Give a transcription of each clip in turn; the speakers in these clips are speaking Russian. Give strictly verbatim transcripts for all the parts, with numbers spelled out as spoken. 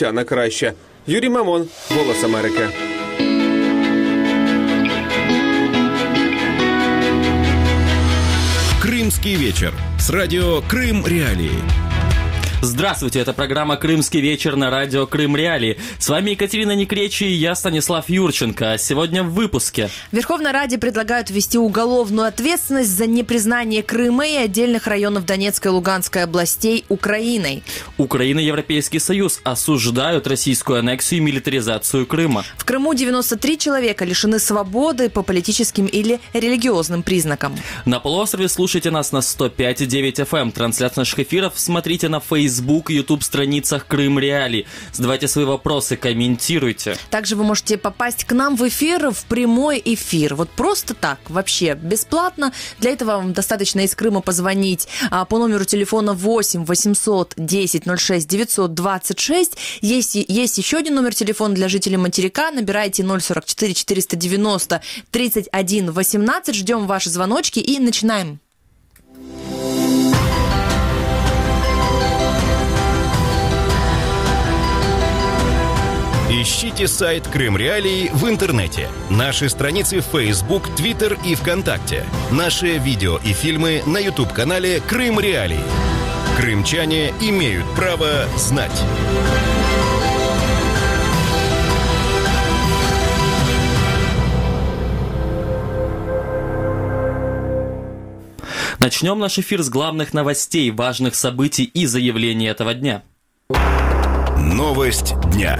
на краще. Юрій Мамон, Голос Америки. Крымский вечер с радио «Крым Реалии». Здравствуйте, это программа «Крымский вечер» на радио «Крым Реалии». С вами Екатерина Некречи и я, Станислав Юрченко. Сегодня в выпуске. В Верховной Раде предлагают ввести уголовную ответственность за непризнание Крыма и отдельных районов Донецкой и Луганской областей Украиной. Украина и Европейский Союз осуждают российскую аннексию и милитаризацию Крыма. В Крыму девяносто три человека лишены свободы по политическим или религиозным признакам. На полуострове слушайте нас на сто пять и девять эф эм. Трансляцию наших эфиров смотрите на Facebook. Facebook и YouTube страницах Крым Реалии. Задавайте свои вопросы, комментируйте. Также вы можете попасть к нам в эфир, в прямой эфир. Вот просто так, вообще бесплатно. Для этого вам достаточно из Крыма позвонить а, по номеру телефона восемь восемьсот десять ноль шесть девятьсот двадцать шесть. Есть, есть еще один номер телефона для жителей материка. Набирайте ноль сорок четыре четыреста девяносто тридцать один восемнадцать. Ждем ваши звоночки и начинаем. Ищите сайт Крым Реалии в интернете, наши страницы в Facebook, Twitter и ВКонтакте, наши видео и фильмы на YouTube-канале Крым Реалии. Крымчане имеют право знать. Начнем наш эфир с главных новостей, важных событий и заявлений этого дня. Новость дня.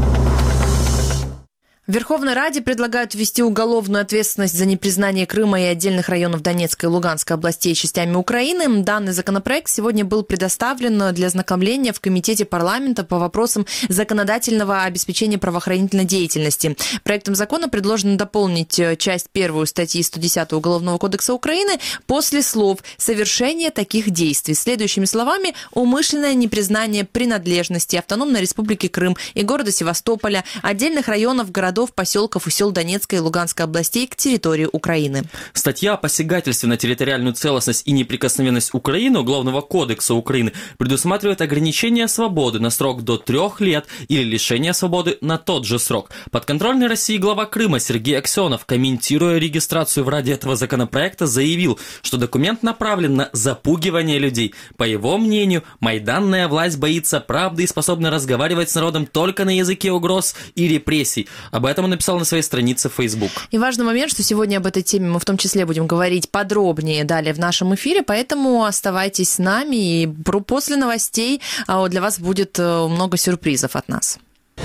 В Верховной Раде предлагают ввести уголовную ответственность за непризнание Крыма и отдельных районов Донецкой и Луганской областей частями Украины. Данный законопроект сегодня был предоставлен для ознакомления в Комитете парламента по вопросам законодательного обеспечения правоохранительной деятельности. Проектом закона предложено дополнить часть первую статьи сто десять Уголовного кодекса Украины после слов «совершение таких действий». Следующими словами: умышленное непризнание принадлежности Автономной Республики Крым и города Севастополя, отдельных районов, городов, поселков и сел Донецкой и Луганской областей к территории Украины. Статья о посягательстве на территориальную целостность и неприкосновенность Украины Уголовного кодекса Украины предусматривает ограничение свободы на срок до трех лет или лишение свободы на тот же срок. Подконтрольный России глава Крыма Сергей Аксенов, комментируя регистрацию в Раде этого законопроекта, заявил, что документ направлен на запугивание людей. По его мнению, майданная власть боится правды и способна разговаривать с народом только на языке угроз и репрессий. Об Об этом он написал на своей странице в Facebook. И важный момент, что сегодня об этой теме мы в том числе будем говорить подробнее далее в нашем эфире, поэтому оставайтесь с нами, и после новостей для вас будет много сюрпризов от нас.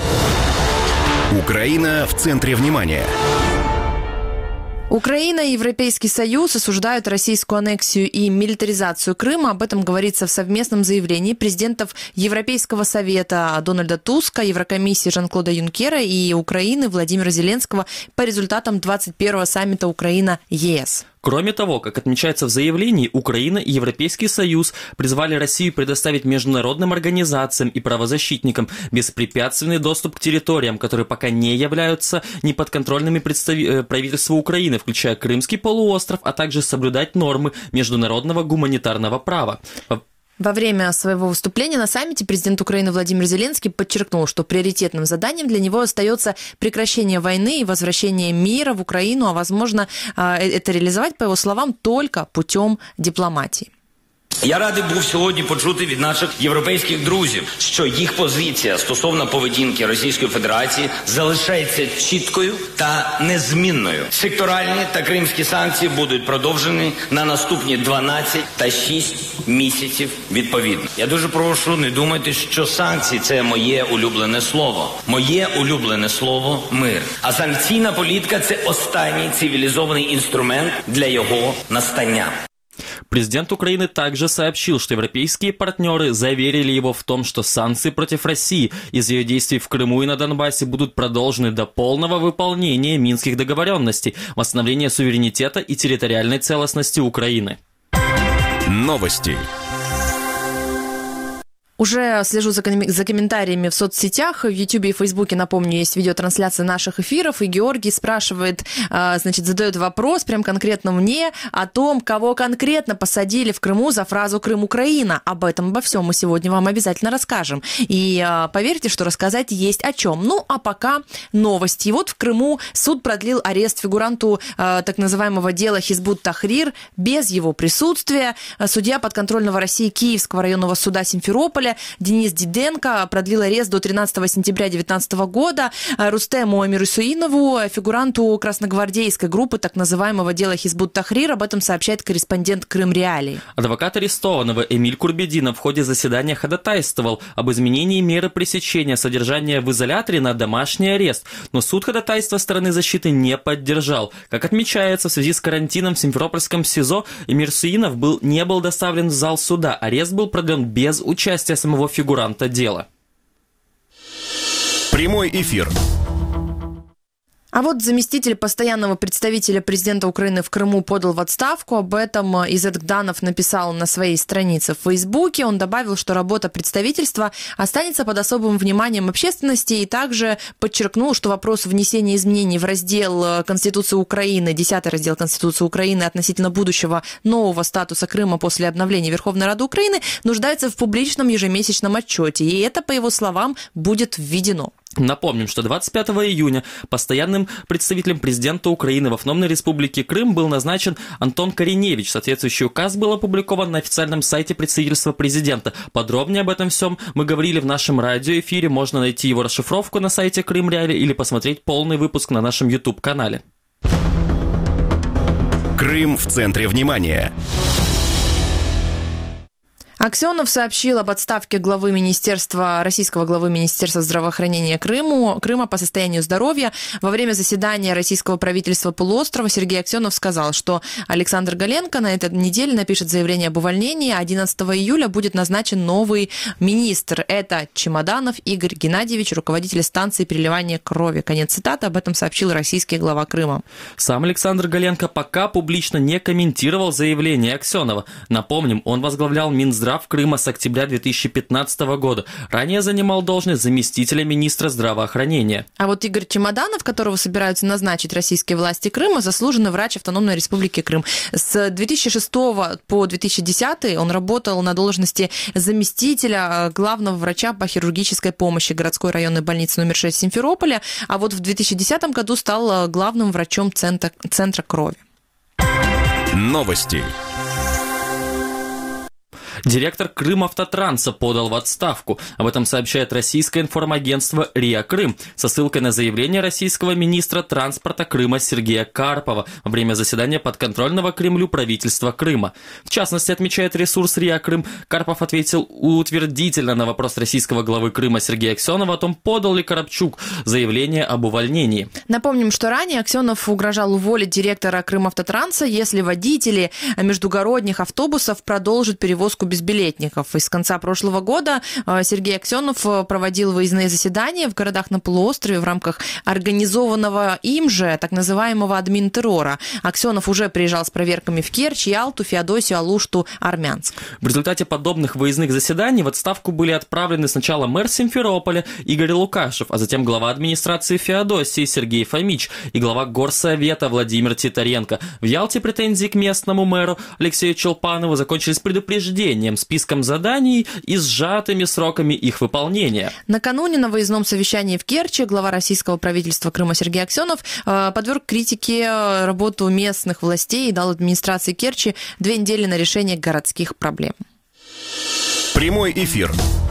Украина в центре внимания. Украина и Европейский Союз осуждают российскую аннексию и милитаризацию Крыма. Об этом говорится в совместном заявлении президентов Европейского Совета Дональда Туска, Еврокомиссии Жан-Клода Юнкера и Украины Владимира Зеленского по результатам двадцать первого саммита Украина-ЕС. Кроме того, как отмечается в заявлении, Украина и Европейский Союз призвали Россию предоставить международным организациям и правозащитникам беспрепятственный доступ к территориям, которые пока не являются неподконтрольными представ... правительству Украины, включая Крымский полуостров, а также соблюдать нормы международного гуманитарного права. Во время своего выступления на саммите президент Украины Владимир Зеленский подчеркнул, что приоритетным заданием для него остается прекращение войны и возвращение мира в Украину, а возможно это реализовать, по его словам, только путем дипломатии. Я радий був сьогодні почути від наших європейських друзів, що їх позиція стосовно поведінки Російської Федерації залишається чіткою та незмінною. Секторальні та кримські санкції будуть продовжені на наступні дванадцять та шість місяців відповідно. Я дуже прошу не думати, що санкції – це моє улюблене слово. Моє улюблене слово – мир. А санкційна політика – це останній цивілізований інструмент для його настання. Президент Украины также сообщил, что европейские партнеры заверили его в том, что санкции против России из-за ее действий в Крыму и на Донбассе будут продолжены до полного выполнения минских договоренностей, восстановления суверенитета и территориальной целостности Украины. Новости. Уже слежу за, ком- за комментариями в соцсетях, в Ютубе и Фейсбуке, напомню, есть видеотрансляция наших эфиров, и Георгий спрашивает, э, значит, задает вопрос прям конкретно мне о том, кого конкретно посадили в Крыму за фразу «Крым, Украина». Об этом, обо всем мы сегодня вам обязательно расскажем. И э, поверьте, что рассказать есть о чем. Ну, а пока новости. И вот в Крыму суд продлил арест фигуранту э, так называемого дела Хизбут Тахрир без его присутствия. Судья подконтрольного России Киевского районного суда Симферополя Денис Диденко продлил арест до тринадцатого сентября две тысячи девятнадцатого года Рустему Амирусуинову, фигуранту красногвардейской группы так называемого дела Хизбут Тахрир. Об этом сообщает корреспондент Крым Реалии. Адвокат арестованного Эмиль Курбединов в ходе заседания ходатайствовал об изменении меры пресечения содержания в изоляторе на домашний арест, но суд ходатайства стороны защиты не поддержал. Как отмечается, в связи с карантином в Симферопольском СИЗО Эмирусуинов был, не был доставлен в зал суда. Арест был продлен без участия самого фигуранта дела. Прямой эфир. А вот заместитель постоянного представителя президента Украины в Крыму подал в отставку. Об этом Изет Гданов написал на своей странице в Фейсбуке. Он добавил, что работа представительства останется под особым вниманием общественности, и также подчеркнул, что вопрос внесения изменений в раздел Конституции Украины, десятый раздел Конституции Украины относительно будущего нового статуса Крыма после обновления Верховной Рады Украины нуждается в публичном ежемесячном отчете. И это, по его словам, будет введено. Напомним, что двадцать пятого июня постоянным представителем президента Украины в Автономной Республике Крым был назначен Антон Кореневич. Соответствующий указ был опубликован на официальном сайте представительства президента. Подробнее об этом всем мы говорили в нашем радиоэфире. Можно найти его расшифровку на сайте Крым Реалии или посмотреть полный выпуск на нашем YouTube-канале. Крым в центре внимания. Аксенов сообщил об отставке главы министерства, российского главы Министерства здравоохранения Крыму, Крыма по состоянию здоровья. Во время заседания российского правительства полуострова Сергей Аксенов сказал, что Александр Галенко на этой неделе напишет заявление об увольнении, а одиннадцатого июля будет назначен новый министр. Это Чемоданов Игорь Геннадьевич, руководитель станции переливания крови. Конец цитаты. Об этом сообщил российский глава Крыма. Сам Александр Галенко пока публично не комментировал заявление Аксенова. Напомним, он возглавлял Минздрав Крыма с октября две тысячи пятнадцатого года. Ранее занимал должность заместителя министра здравоохранения. А вот Игорь Чемоданов, которого собираются назначить российские власти Крыма, заслуженный врач Автономной Республики Крым. С две тысячи шестого по две тысячи десятый он работал на должности заместителя главного врача по хирургической помощи городской районной больницы номер шесть Симферополя, а вот в две тысячи десятом году стал главным врачом центра, центра крови. Новости. Директор Крымавтотранса подал в отставку. Об этом сообщает российское информагентство РИА Крым со ссылкой на заявление российского министра транспорта Крыма Сергея Карпова во время заседания подконтрольного Кремлю правительства Крыма. В частности, отмечает ресурс РИА Крым, Карпов ответил утвердительно на вопрос российского главы Крыма Сергея Аксенова о том, подал ли Коробчук заявление об увольнении. Напомним, что ранее Аксенов угрожал уволить директора Крымавтотранса, если водители междугородних автобусов продолжат перевозку безбилетников. И с конца прошлого года Сергей Аксенов проводил выездные заседания в городах на полуострове в рамках организованного им же так называемого админтеррора. Аксенов уже приезжал с проверками в Керчь, Ялту, Феодосию, Алушту, Армянск. В результате подобных выездных заседаний в отставку были отправлены сначала мэр Симферополя Игорь Лукашев, а затем глава администрации Феодосии Сергей Фомич и глава горсовета Владимир Титаренко. В Ялте претензии к местному мэру Алексею Челпанову закончились предупреждением, списком заданий и сжатыми сроками их выполнения. Накануне на выездном совещании в Керчи глава российского правительства Крыма Сергей Аксенов подверг критике работу местных властей и дал администрации Керчи две недели на решение городских проблем. Прямой эфир.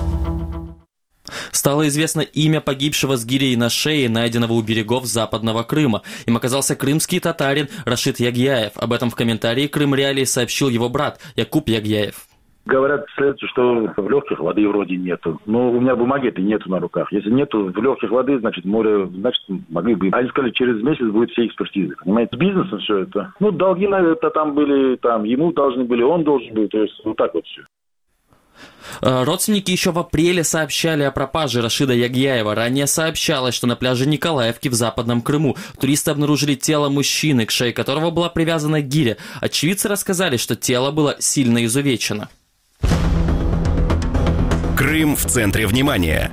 Стало известно имя погибшего с гирей на шее, найденного у берегов Западного Крыма. Им оказался крымский татарин Рашид Ягьяев. Об этом в комментарии Крым Реалии сообщил его брат Якуб Ягьяев. Говорят, следует, что в легких воды вроде нету. Но у меня бумаги-то нету на руках. Если нету в легких воды, значит, море, значит, могли бы. Они сказали, через месяц будет все экспертизы. Понимаете, с бизнесом все это. Ну, долги на это там были, там, ему должны были, он должен был. То есть, вот так вот все. Родственники еще в апреле сообщали о пропаже Рашида Ягьяева. Ранее сообщалось, что на пляже Николаевки в Западном Крыму туристы обнаружили тело мужчины, к шее которого была привязана гиря. Очевидцы рассказали, что тело было сильно изувечено. Крым в центре внимания.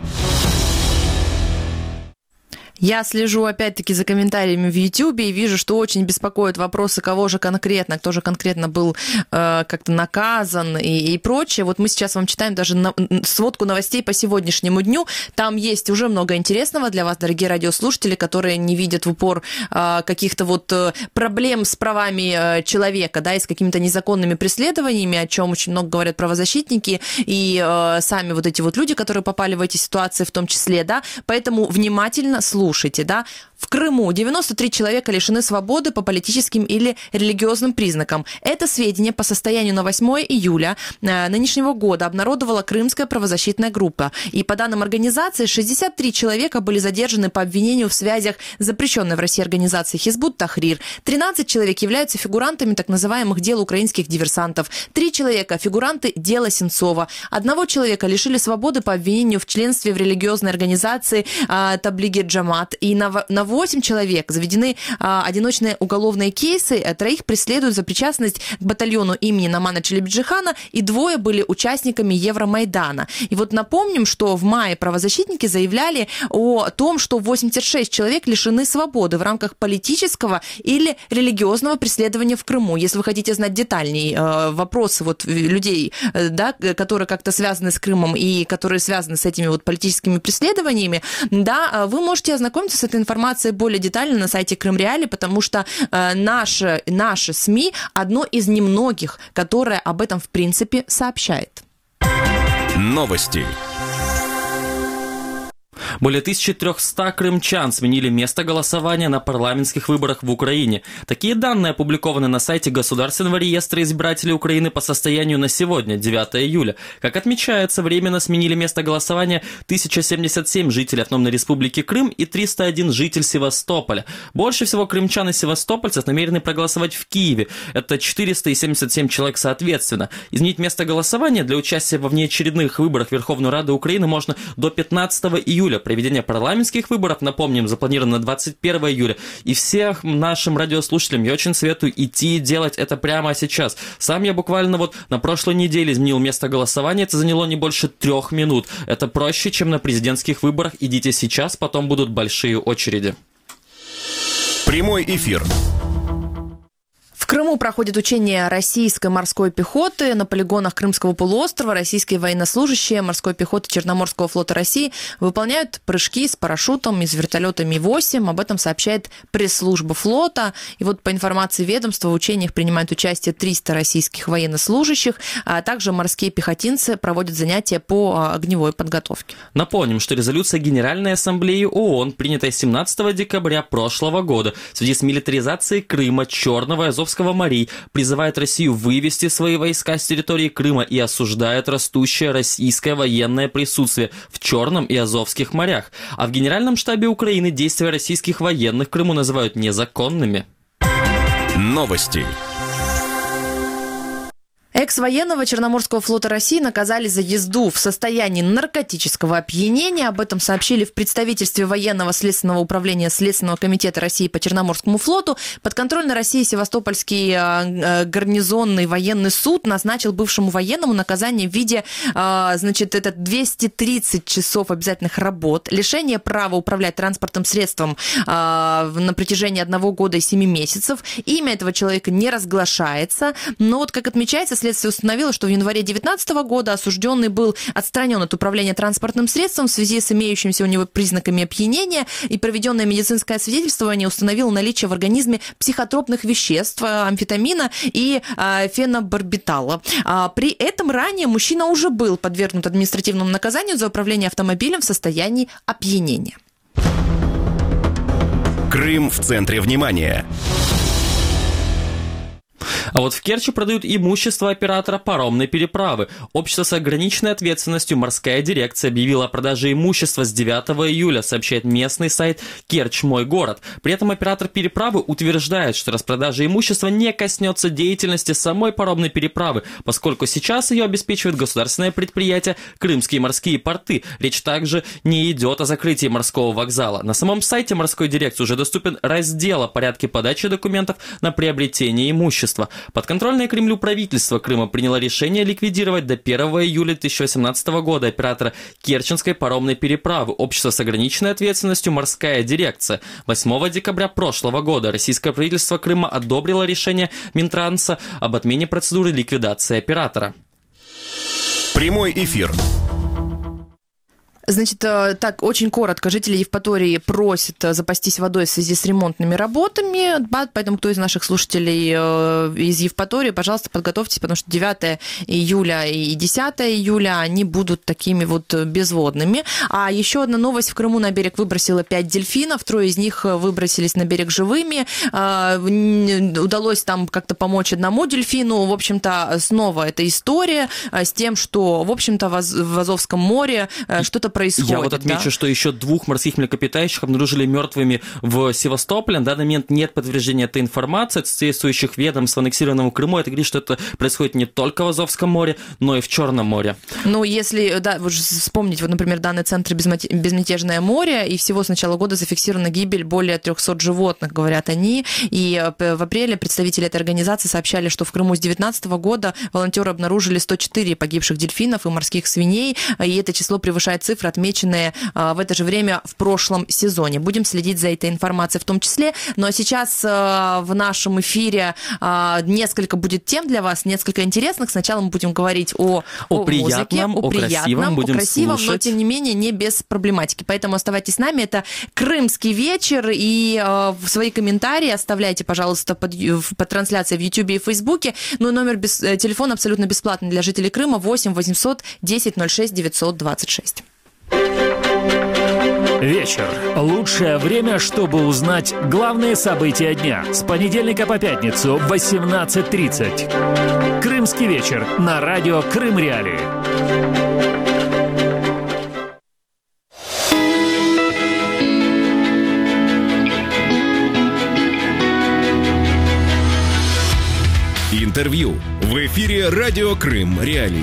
Я слежу, опять-таки, за комментариями в Ютьюбе и вижу, что очень беспокоят вопросы, кого же конкретно, кто же конкретно был э, как-то наказан и, и прочее. Вот мы сейчас вам читаем даже на, сводку новостей по сегодняшнему дню. Там есть уже много интересного для вас, дорогие радиослушатели, которые не видят в упор э, каких-то вот э, проблем с правами э, человека, да, и с какими-то незаконными преследованиями, о чем очень много говорят правозащитники и э, сами вот эти вот люди, которые попали в эти ситуации в том числе, да. Поэтому внимательно слушайте. Слушайте, да, в Крыму девяносто три человека лишены свободы по политическим или религиозным признакам. Это сведения по состоянию на восьмое июля нынешнего года обнародовала Крымская правозащитная группа. И по данным организации, шестьдесят три человека были задержаны по обвинению в связях с запрещенной в России организацией Хизбут Тахрир. тринадцать человек являются фигурантами так называемых дел украинских диверсантов. Три человека – фигуранты дела Сенцова. Одного человека лишили свободы по обвинению в членстве в религиозной организации Таблиги Джамат. И на, на восемь человек заведены а, одиночные уголовные кейсы, а троих преследуют за причастность к батальону имени Намана Челебиджихана, и двое были участниками Евромайдана. И вот напомним, что в мае правозащитники заявляли о том, что восемьдесят шесть человек лишены свободы в рамках политического или религиозного преследования в Крыму. Если вы хотите знать детальнее э, вопросы вот людей, э, да, которые как-то связаны с Крымом и которые связаны с этими вот политическими преследованиями, да, вы можете ознакомиться с этой информацией более детально на сайте Крым Реалии, потому что э, наши, наши СМИ одно из немногих, которое об этом в принципе сообщает. Новости. Более тысяча триста крымчан сменили место голосования на парламентских выборах в Украине. Такие данные опубликованы на сайте Государственного реестра избирателей Украины по состоянию на сегодня, девятое июля. Как отмечается, временно сменили место голосования тысяча семьдесят семь жителей Автономной Республики Крым и триста один житель Севастополя. Больше всего крымчан и севастопольцев намерены проголосовать в Киеве. Это четыреста семьдесят семь человек соответственно. Изменить место голосования для участия во внеочередных выборах Верховной Рады Украины можно до пятнадцатого июля. Проведение парламентских выборов, напомним, запланировано на двадцать первое июля. И всех нашим радиослушателям я очень советую идти и делать это прямо сейчас. Сам я буквально вот на прошлой неделе изменил место голосования. Это заняло не больше трех минут. Это проще, чем на президентских выборах. Идите сейчас, потом будут большие очереди. Прямой эфир. В Крыму проходит учение российской морской пехоты. На полигонах Крымского полуострова российские военнослужащие морской пехоты Черноморского флота России выполняют прыжки с парашютом из вертолета Ми восемь. Об этом сообщает пресс-служба флота. И вот по информации ведомства в учениях принимают участие триста российских военнослужащих, а также морские пехотинцы проводят занятия по огневой подготовке. Напомним, что резолюция Генеральной Ассамблеи ООН, принятая семнадцатого декабря прошлого года в связи с милитаризацией Крыма, Черного и Азовского морей, призывает Россию вывести свои войска с территории Крыма и осуждает растущее российское военное присутствие в Черном и Азовских морях. А в Генеральном штабе Украины действия российских военных в Крыму называют незаконными. Новости. Экс-военного Черноморского флота России наказали за езду в состоянии наркотического опьянения. Об этом сообщили в представительстве военного следственного управления Следственного комитета России по Черноморскому флоту. Подконтрольный России Севастопольский гарнизонный военный суд назначил бывшему военному наказание в виде, значит, это двести тридцать часов обязательных работ, лишение права управлять транспортным средством на протяжении одного года и семи месяцев. Имя этого человека не разглашается, но вот, как отмечается, следствие установило, что в январе две тысячи девятнадцатого года осужденный был отстранен от управления транспортным средством в связи с имеющимися у него признаками опьянения, и проведенное медицинское свидетельствование установило наличие в организме психотропных веществ, амфетамина и фенобарбитала. При этом ранее мужчина уже был подвергнут административному наказанию за управление автомобилем в состоянии опьянения. Крым в центре внимания. А вот в Керчи продают имущество оператора паромной переправы. Общество с ограниченной ответственностью «Морская дирекция» объявило о продаже имущества с девятого июля, сообщает местный сайт «Керчь. Мой город». При этом оператор переправы утверждает, что распродажа имущества не коснется деятельности самой паромной переправы, поскольку сейчас ее обеспечивает государственное предприятие «Крымские морские порты». Речь также не идет о закрытии морского вокзала. На самом сайте морской дирекции уже доступен раздел о порядке подачи документов на приобретение имущества. Подконтрольное Кремлю правительство Крыма приняло решение ликвидировать до первого июля две тысячи восемнадцатого года оператора Керченской паромной переправы общества с ограниченной ответственностью «Морская дирекция». восьмого декабря прошлого года российское правительство Крыма одобрило решение Минтранса об отмене процедуры ликвидации оператора. Прямой эфир. Значит, так, очень коротко. Жители Евпатории просят запастись водой в связи с ремонтными работами, поэтому кто из наших слушателей из Евпатории, пожалуйста, подготовьтесь, потому что девятого июля и десятого июля они будут такими вот безводными. А еще одна новость. В Крыму на берег выбросило пять дельфинов, трое из них выбросились на берег живыми. Удалось там как-то помочь одному дельфину. В общем-то, снова эта история с тем, что, в общем-то, в Азовском море что-то происходит. Я вот отмечу, да? что еще двух морских млекопитающих обнаружили мертвыми в Севастополе. На данный момент нет подтверждения этой информации от соответствующих ведомств в аннексированном Крыму. Это говорит, что это происходит не только в Азовском море, но и в Черном море. Ну, если да, вспомнить, вот, например, данные Центра «Безмятежное море», и всего с начала года зафиксирована гибель более трехсот животных, говорят они. И в апреле представители этой организации сообщали, что в Крыму с две тысячи девятнадцатого года волонтеры обнаружили сто четыре погибших дельфинов и морских свиней, и это число превышает цифры, отмеченные в это же время в прошлом сезоне. Будем следить за этой информацией в том числе. Ну а сейчас в нашем эфире несколько будет тем для вас, несколько интересных. Сначала мы будем говорить о, о, о приятном, музыке, о, о приятном, красивом, будем о красивом, слушать. Но тем не менее не без проблематики. Поэтому оставайтесь с нами. Это «Крымский вечер». И свои комментарии оставляйте, пожалуйста, под, под трансляцией в Ютубе и Фейсбуке. Ну и номер без, телефона абсолютно бесплатный для жителей Крыма восемь восемьсот десять ноль шесть девятьсот двадцать шесть. Вечер. Лучшее время, чтобы узнать главные события дня. С понедельника по пятницу в восемнадцать тридцать. Крымский вечер на радио Крым Реалии. Интервью в эфире радио Крым Реалии.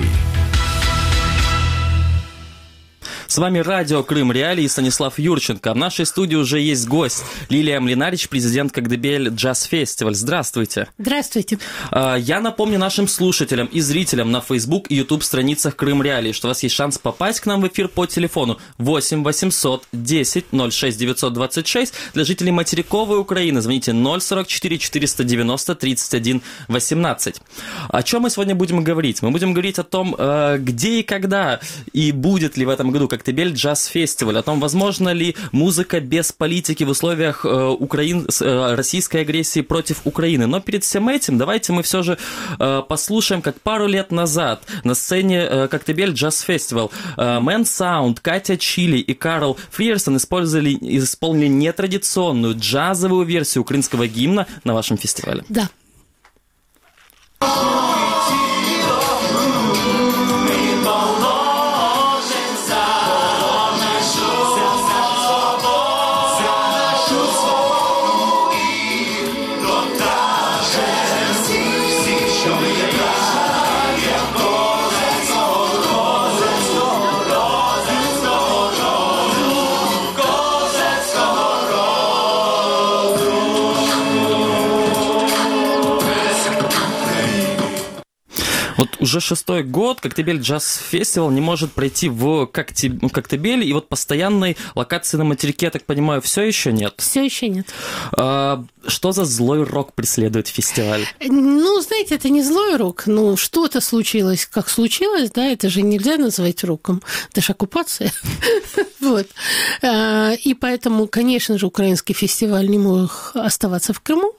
С вами радио Крым Реалии и Станислав Юрченко. В нашей студии уже есть гость Лилия Млинарич, президент Коктебель Джаз Фестиваль. Здравствуйте. Здравствуйте. Я напомню нашим слушателям и зрителям на Facebook и YouTube страницах Крым Реалии, что у вас есть шанс попасть к нам в эфир по телефону восемь восемьсот десять ноль шесть девятьсот двадцать шесть. Для жителей материковой Украины звоните ноль сорок четыре четыреста девяносто тридцать один восемнадцать. О чем мы сегодня будем говорить? Мы будем говорить о том, где и когда и будет ли в этом году Коктебель Джаз Фестиваль, о том, возможно ли музыка без политики в условиях э, Украин, э, российской агрессии против Украины. Но перед всем этим давайте мы все же э, послушаем, как пару лет назад на сцене э, Коктебель Джаз Фестиваль э, Мэн Саунд, Катя Чили и Карл Фриерсон использовали, исполнили нетрадиционную джазовую версию украинского гимна на вашем фестивале. Да. Уже шестой год Коктебель Джаз Фестиваль не может пройти в Коктебеле, и вот постоянной локации на материке, я так понимаю, все еще нет? Все еще нет. А, что за злой рок преследует фестиваль? Ну, знаете, это не злой рок, ну, что-то случилось, как случилось, да, это же нельзя назвать роком, это же оккупация. Вот. И поэтому, конечно же, украинский фестиваль не мог оставаться в Крыму.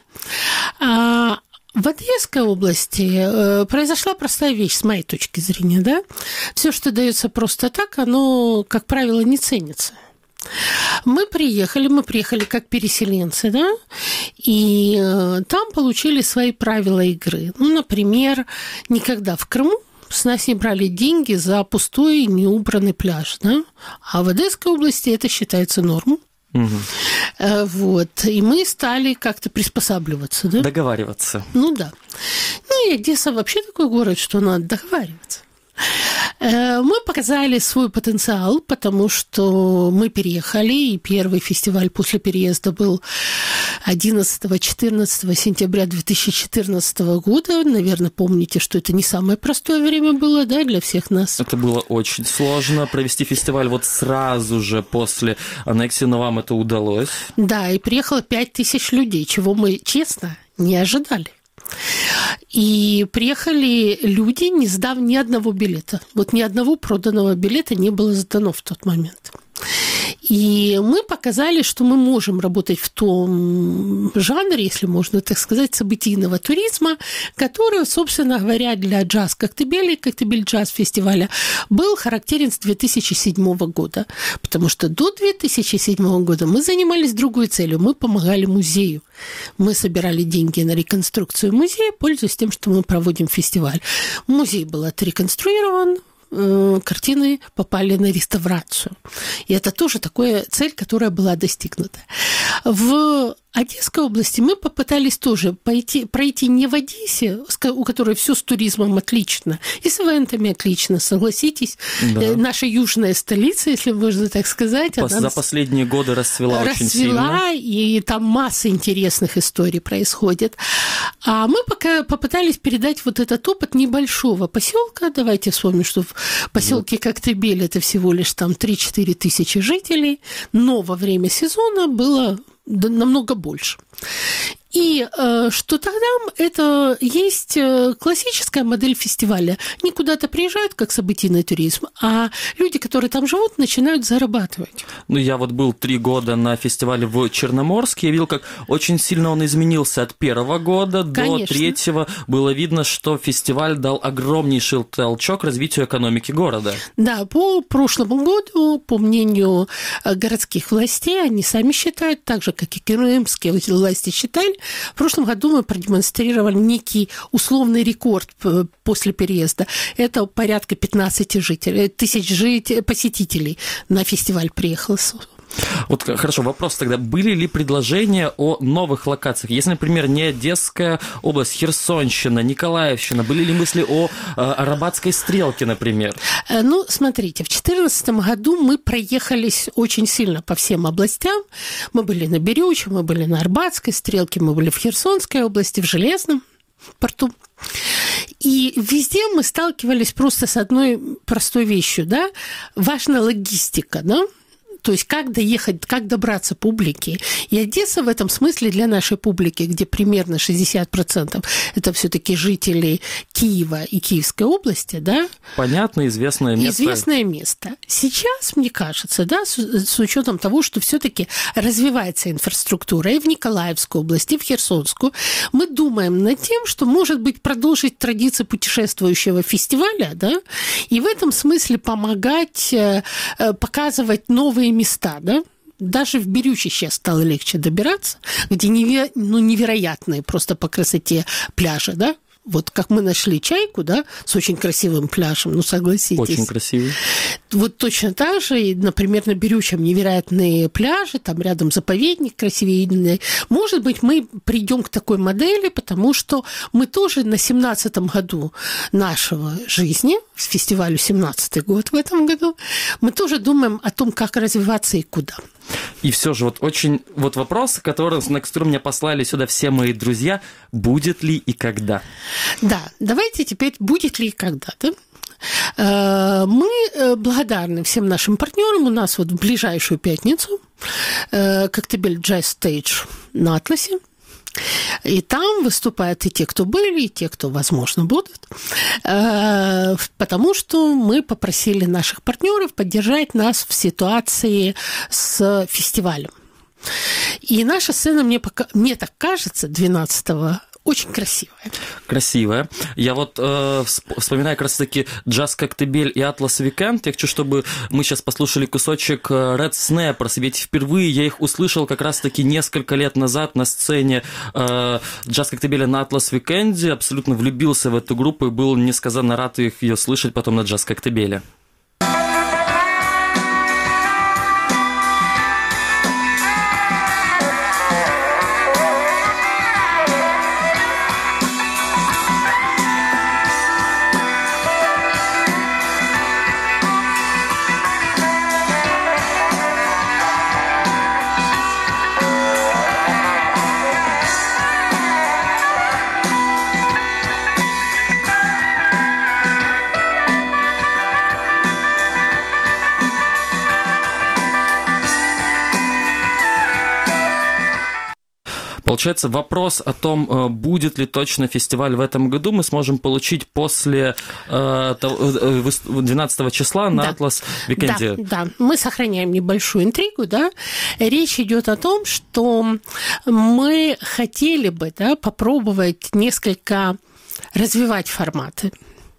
В Одесской области произошла простая вещь, с моей точки зрения, да. Все, что дается просто так, оно, как правило, не ценится. Мы приехали, мы приехали как переселенцы, да, и там получили свои правила игры. Ну, например, никогда в Крыму с нас не брали деньги за пустой неубранный пляж, да, а в Одесской области это считается нормой. Угу. Вот. И мы стали как-то приспосабливаться, да? Договариваться. Ну да. Ну и Одесса вообще такой город, что надо договариваться. Мы показали свой потенциал, потому что мы переехали, и первый фестиваль после переезда был одиннадцатого-четырнадцатого сентября две тысячи четырнадцатого года. Наверное, помните, что это не самое простое время было, да, для всех нас. Это было очень сложно провести фестиваль вот сразу же после аннексии, но вам это удалось. Да, и приехало пять тысяч людей, чего мы, честно, не ожидали. И приехали люди, не сдав ни одного билета. Вот ни одного проданного билета не было сдано в тот момент. И мы показали, что мы можем работать в том жанре, если можно так сказать, событийного туризма, который, собственно говоря, для джаз Коктебеля и Коктебель джаз фестиваля был характерен с две тысячи седьмого года. Потому что до две тысячи седьмого года мы занимались другой целью. Мы помогали музею. Мы собирали деньги на реконструкцию музея, пользуясь тем, что мы проводим фестиваль. Музей был отреконструирован, картины попали на реставрацию. И это тоже такая цель, которая была достигнута. В Одесской области мы попытались тоже пойти, пройти не в Одессе, у которой все с туризмом отлично, и с ивентами отлично, согласитесь. Да. Наша южная столица, если можно так сказать. Пос- она за последние годы расцвела, расцвела очень сильно. И там масса интересных историй происходит. А мы пока попытались передать вот этот опыт небольшого поселка. Давайте вспомним, что в поселке Коктебель это всего лишь там три-четыре тысячи жителей, но во время сезона было намного больше. И э, что тогда это есть классическая модель фестиваля. Не куда-то приезжают, как событийный туризм, а люди, которые там живут, начинают зарабатывать. Ну, я вот был три года на фестивале в Черноморске, я видел, как очень сильно он изменился от первого года Конечно. до третьего. Было видно, что фестиваль дал огромнейший толчок развитию экономики города. Да, по прошлому году, по мнению городских властей, они сами считают, так же, как и крымские власти считали, в прошлом году мы продемонстрировали некий условный рекорд после переезда. Это порядка пятнадцать жителей, тысяч жителей, посетителей на фестиваль приехало. Вот хорошо, вопрос тогда. Были ли предложения о новых локациях? Если, например, не Одесская область, Херсонщина, Николаевщина, были ли мысли о, о Арабатской стрелке, например? Ну, смотрите, в две тысячи четырнадцатом году мы проехались очень сильно по всем областям. Мы были на Бирюче, мы были на Арбатской стрелке, мы были в Херсонской области, в Железном порту. И везде мы сталкивались просто с одной простой вещью, да? Важна логистика, да? То есть как доехать, как добраться публике. И Одесса в этом смысле для нашей публики, где примерно шестьдесят процентов это все-таки жители Киева и Киевской области, да? Понятно, известное место. Известное место. Сейчас, мне кажется, да, с, с учетом того, что все-таки развивается инфраструктура и в Николаевской области, и в Херсонскую, мы думаем над тем, что, может быть, продолжить традиции путешествующего фестиваля, да, и в этом смысле помогать показывать новые места, да? Даже в Бирюче сейчас стало легче добираться, где неверо... ну, невероятные просто по красоте пляжи, да? Вот как мы нашли Чайку, да, с очень красивым пляжем, ну, согласитесь. Очень красивый. Вот точно так же, например, на Бирючем невероятные пляжи, там рядом заповедник красивее. Может быть, мы придем к такой модели, потому что мы тоже на семнадцатом году нашего жизни, с фестивалю семнадцатый год в этом году, мы тоже думаем о том, как развиваться и куда. И все же вот очень вот вопрос, который, на который меня послали сюда все мои друзья, будет ли и когда? Да, давайте теперь будет ли и когда, да? Мы благодарны всем нашим партнерам. У нас вот в ближайшую пятницу Коктебель Джаз Стейдж на Атласе. И там выступают и те, кто были, и те, кто, возможно, будут, потому что мы попросили наших партнеров поддержать нас в ситуации с фестивалем. И наша сцена, мне, пока, мне так кажется, двенадцатого очень красивая. Красивая. Я вот э, вспоминаю как раз-таки джаз Коктебель и Атлас Weekend. Я хочу, чтобы мы сейчас послушали кусочек Red Snappers, ведь впервые я их услышал как раз-таки несколько лет назад на сцене э, джаз Коктебеля на Атлас Weekend. Абсолютно влюбился в эту группу и был несказанно рад их ее слышать потом на джаз Коктебеле. Получается, вопрос о том, будет ли точно фестиваль в этом году, мы сможем получить после двенадцатого числа на да. Атлас Викенде. Да, да, мы сохраняем небольшую интригу, да. Речь идет о том, что мы хотели бы, да, попробовать несколько развивать форматы.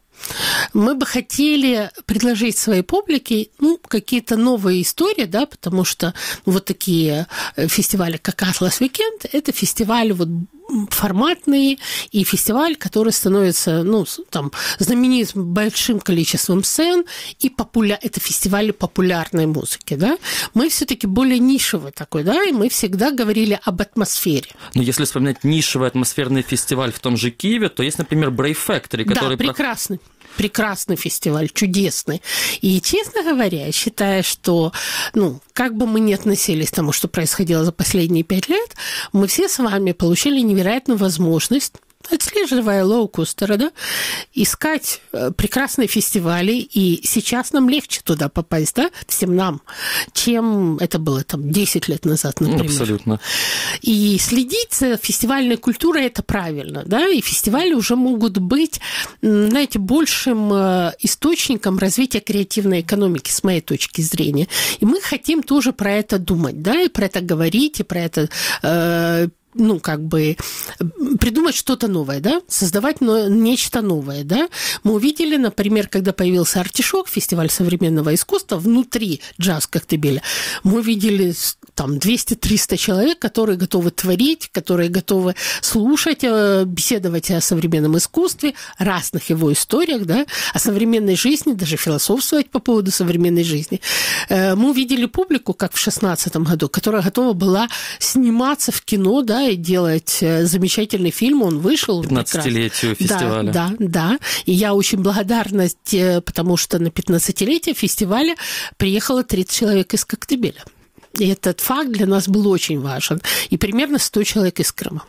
Мы бы хотели предложить своей публике, ну, какие-то новые истории, да, потому что вот такие фестивали, как Atlas Weekend, это фестивали вот форматные, и фестиваль, который становится, ну, там, знаменит большим количеством сцен, и популя... это фестивали популярной музыки, да. Мы все-таки более нишевый такой, да, и мы всегда говорили об атмосфере. Но если вспоминать нишевый атмосферный фестиваль в том же Киеве, то есть, например, Brave Factory, который... Да, прекрасный. Прекрасный фестиваль, чудесный. И, честно говоря, я считаю, что, ну, как бы мы ни относились к тому, что происходило за последние пять лет, мы все с вами получили невероятную возможность, отслеживая лоукостера, да, искать прекрасные фестивали, и сейчас нам легче туда попасть, да, всем нам, чем это было там десять лет назад, например. Абсолютно. И следить за фестивальной культурой – это правильно, да, и фестивали уже могут быть, знаете, большим источником развития креативной экономики, с моей точки зрения. И мы хотим тоже про это думать, да, и про это говорить, и про это э, ну, как бы придумать что-то новое, да, создавать нечто новое, да. Мы увидели, например, когда появился «Артишок», фестиваль современного искусства, внутри джаз-коктебеля, мы увидели там двести-триста человек, которые готовы творить, которые готовы слушать, беседовать о современном искусстве, разных его историях, да, о современной жизни, даже философствовать по поводу современной жизни. Мы увидели публику, как в шестнадцатом году, которая готова была сниматься в кино, да, и делать замечательный фильм, он вышел. пятнадцатилетию фестиваля. Да, да, да. И я очень благодарна, потому что на пятнадцатилетие фестиваля приехало тридцать человек из Коктебеля. И этот факт для нас был очень важен. И примерно сто человек из Крыма.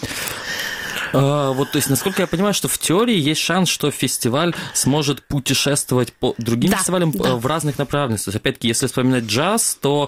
Вот, то есть, насколько я понимаю, что в теории есть шанс, что фестиваль сможет путешествовать по другим да, фестивалям да. в разных направлениях. То есть, опять-таки, если вспоминать джаз, то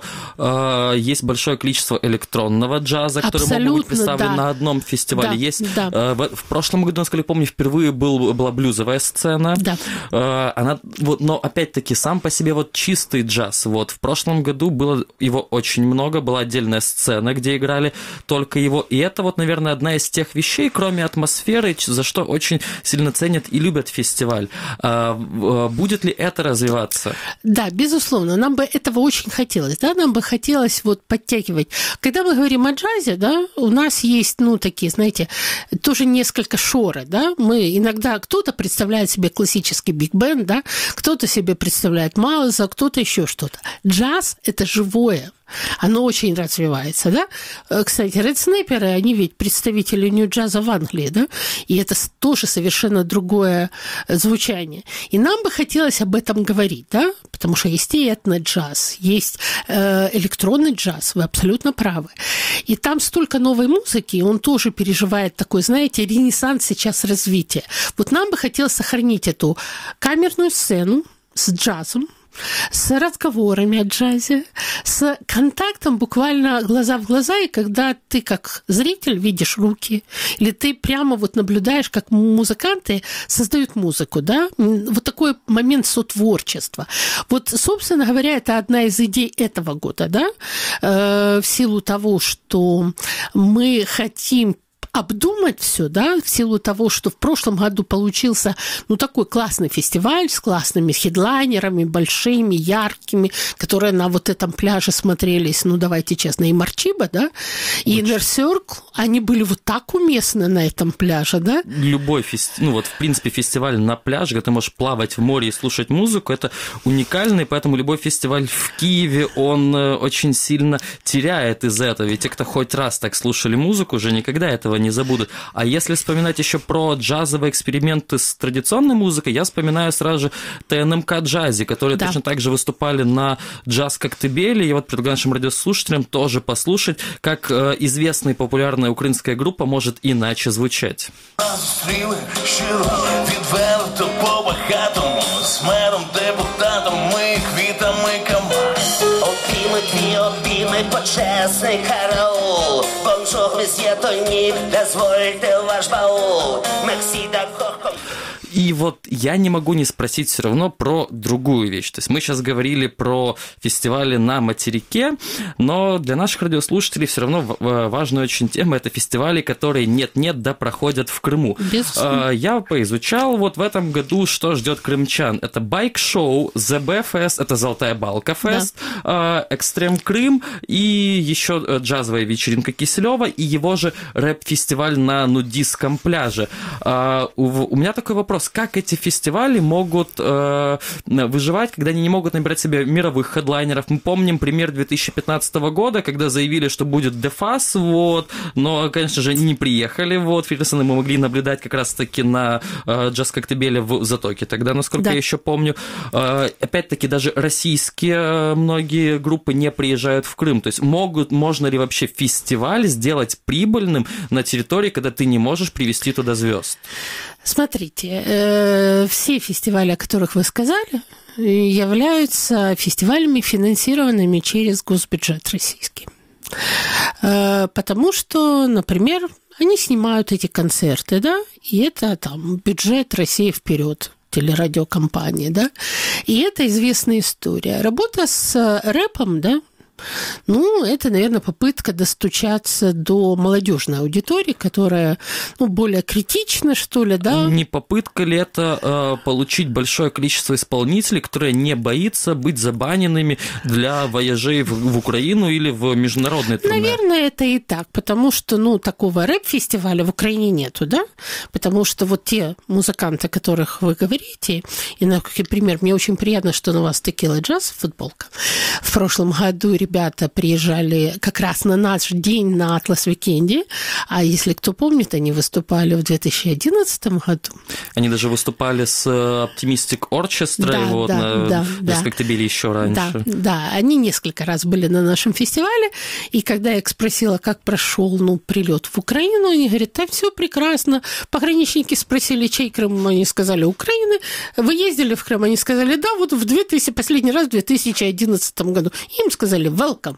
э, есть большое количество электронного джаза, которые абсолютно, могут быть представлены да. на одном фестивале. Да, есть да. Э, в, в прошлом году, насколько я помню, впервые был, была блюзовая сцена. Да. Э, она, вот, но, опять-таки, сам по себе вот чистый джаз. Вот, в прошлом году было его очень много, была отдельная сцена, где играли только его. И это вот, наверное, одна из тех вещей, кроме атмосферы, за что очень сильно ценят и любят фестиваль. Будет ли это развиваться? Да, безусловно, нам бы этого очень хотелось, да, нам бы хотелось вот подтягивать. Когда мы говорим о джазе, да, у нас есть, ну, такие, знаете, тоже несколько шоры, да, мы иногда, кто-то представляет себе классический биг-бенд, да, кто-то себе представляет Мауза, кто-то еще что-то. Джаз – это живое. Оно очень развивается, да? Кстати, Ред Снайперы, они ведь представители нью-джаза в Англии, да? И это тоже совершенно другое звучание. И нам бы хотелось об этом говорить, да? Потому что есть и этно-джаз, есть э, электронный джаз, вы абсолютно правы. И там столько новой музыки, он тоже переживает такой, знаете, ренессанс сейчас развития. Вот нам бы хотелось сохранить эту камерную сцену с джазом, с разговорами о джазе, с контактом буквально глаза в глаза, и когда ты как зритель видишь руки, или ты прямо вот наблюдаешь, как музыканты создают музыку, да, вот такой момент сотворчества. Вот, собственно говоря, это одна из идей этого года, да, э, в силу того, что мы хотим обдумать все, да, в силу того, что в прошлом году получился, ну, такой классный фестиваль с классными хедлайнерами, большими, яркими, которые на вот этом пляже смотрелись, ну, давайте честно, и Марчиба, да, и Inner Circle, они были вот так уместны на этом пляже, да. Любой фестиваль, ну, вот, в принципе, фестиваль на пляже, где ты можешь плавать в море и слушать музыку, это уникальный, поэтому любой фестиваль в Киеве, он очень сильно теряет из этого, ведь те, кто хоть раз так слушали музыку, уже никогда этого не не забудут. А если вспоминать еще про джазовые эксперименты с традиционной музыкой, я вспоминаю сразу же ТНМК Джази, которые да. точно так же выступали на джаз-коктебеле. Я вот предлагаю нашим радиослушателям тоже послушать, как э, известная и популярная украинская группа может иначе звучать. Зустріли щиро, відверто по-багатому, з мером, депутатом, ми квітами команд. Обійми твій обійми, почесний караул. Бонжур, месье Тони, дозвольте ваш баул. Мерси д'аккорд. И вот я не могу не спросить все равно про другую вещь. То есть мы сейчас говорили про фестивали на материке, но для наших радиослушателей все равно важная очень тема – это фестивали, которые нет-нет, да проходят в Крыму. Безусловно. Я поизучал вот в этом году, что ждет крымчан. Это байк-шоу, зэ бэ фест, это Золотая Балка фест, да. Экстрем Крым и еще джазовая вечеринка Киселева и его же рэп-фестиваль на нудистском пляже. У меня такой вопрос. Как эти фестивали могут э, выживать, когда они не могут набирать себе мировых хедлайнеров? Мы помним пример две тысячи пятнадцатого года, когда заявили, что будет Дефас, вот, но, конечно же, не приехали. Вот, Филлисона мы могли наблюдать как раз-таки на э, Джаз Коктебеле в Затоке тогда, насколько да. я еще помню. Э, опять-таки, даже российские многие группы не приезжают в Крым. То есть могут, можно ли вообще фестиваль сделать прибыльным на территории, когда ты не можешь привезти туда звезд? Смотрите, э, все фестивали, о которых вы сказали, являются фестивалями, финансированными через госбюджет российский. Э, потому что, например, они снимают эти концерты, да, и это там бюджет «Россия вперед», телерадиокомпании, да, и это известная история. Работа с рэпом, да, ну, это, наверное, попытка достучаться до молодежной аудитории, которая, ну, более критична, что ли, да? Не попытка ли это э, получить большое количество исполнителей, которые не боятся быть забаненными для вояжей в, в Украину или в международные турне? Наверное, это и так, потому что, ну, такого рэп-фестиваля в Украине нету, да? Потому что вот те музыканты, о которых вы говорите, и, например, мне очень приятно, что на вас Текила Джаз футболка. В прошлом году ребята приезжали как раз на наш день на Атлас-викенде, а если кто помнит, они выступали в две тысячи одиннадцатом году. Они даже выступали с Optimistic Orchestra, да, вот, да, на да, да. Коктебеле еще раньше. Да, да, они несколько раз были на нашем фестивале, и когда я их спросила, как прошел, ну, прилет в Украину, они говорят, да, все прекрасно. Пограничники спросили, чей Крым, они сказали, Украины. Вы ездили в Крым? Они сказали, да, вот в две тысячи, последний раз в две тысячи одиннадцатом году. Им сказали, welcome.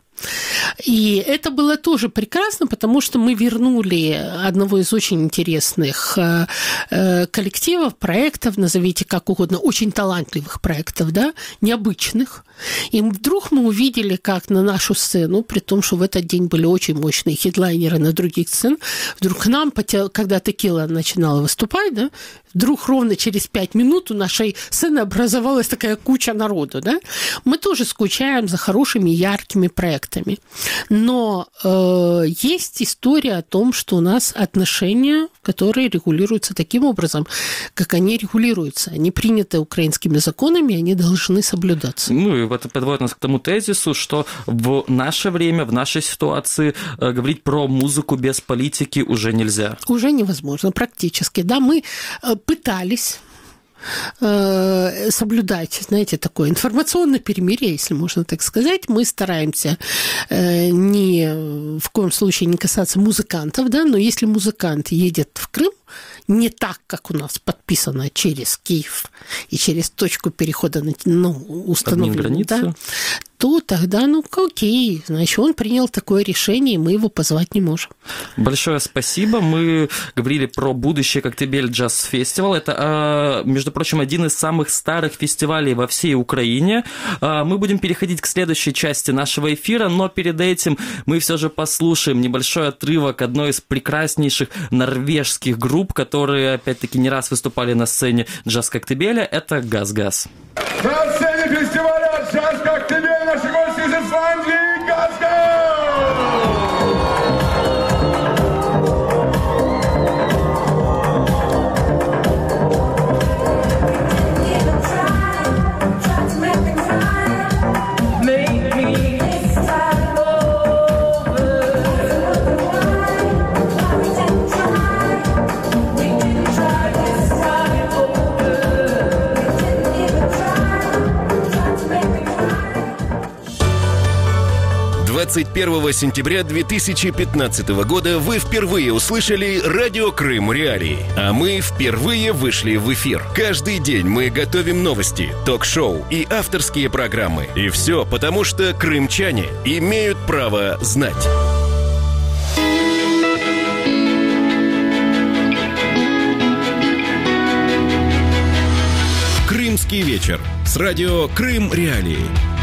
И это было тоже прекрасно, потому что мы вернули одного из очень интересных коллективов, проектов, назовите как угодно, очень талантливых проектов, да, необычных. И вдруг мы увидели, как на нашу сцену, при том, что в этот день были очень мощные хедлайнеры на других сценах, вдруг к нам, когда Текила начинала выступать, да, вдруг ровно через пять минут у нашей сцены образовалась такая куча народу, да. Мы тоже скучаем за хорошими, яркими проектами. Но э, есть история о том, что у нас отношения, которые регулируются таким образом, как они регулируются. Они приняты украинскими законами, они должны соблюдаться. Ну, и это подводит нас к тому тезису, что в наше время, в нашей ситуации э, говорить про музыку без политики уже нельзя. Уже невозможно, практически. Да, мы э, пытались соблюдать, знаете, такое информационное перемирие, если можно так сказать. Мы стараемся ни в коем случае не касаться музыкантов, да, но если музыкант едет в Крым, не так, как у нас подписано через Киев и через точку перехода на ну, установленную, да, то тогда, ну, окей, значит, он принял такое решение, и мы его позвать не можем. Большое спасибо. Мы говорили про будущее Коктебель Джаз Фестивал. Это, между прочим, один из самых старых фестивалей во всей Украине. Мы будем переходить к следующей части нашего эфира, но перед этим мы все же послушаем небольшой отрывок одной из прекраснейших норвежских групп, которые, опять-таки, не раз выступали на сцене Джаз Коктебеля. Это «Газ-Газ». На сцене фестиваля «Джаз Коктебель» наши гости из Исландии «Газ-Газ». двадцать первого сентября две тысячи пятнадцатого года вы впервые услышали радио Крым Реалии, а мы впервые вышли в эфир. Каждый день мы готовим новости, ток-шоу и авторские программы. И все потому, что крымчане имеют право знать. Крымский вечер с радио Крым Реалии.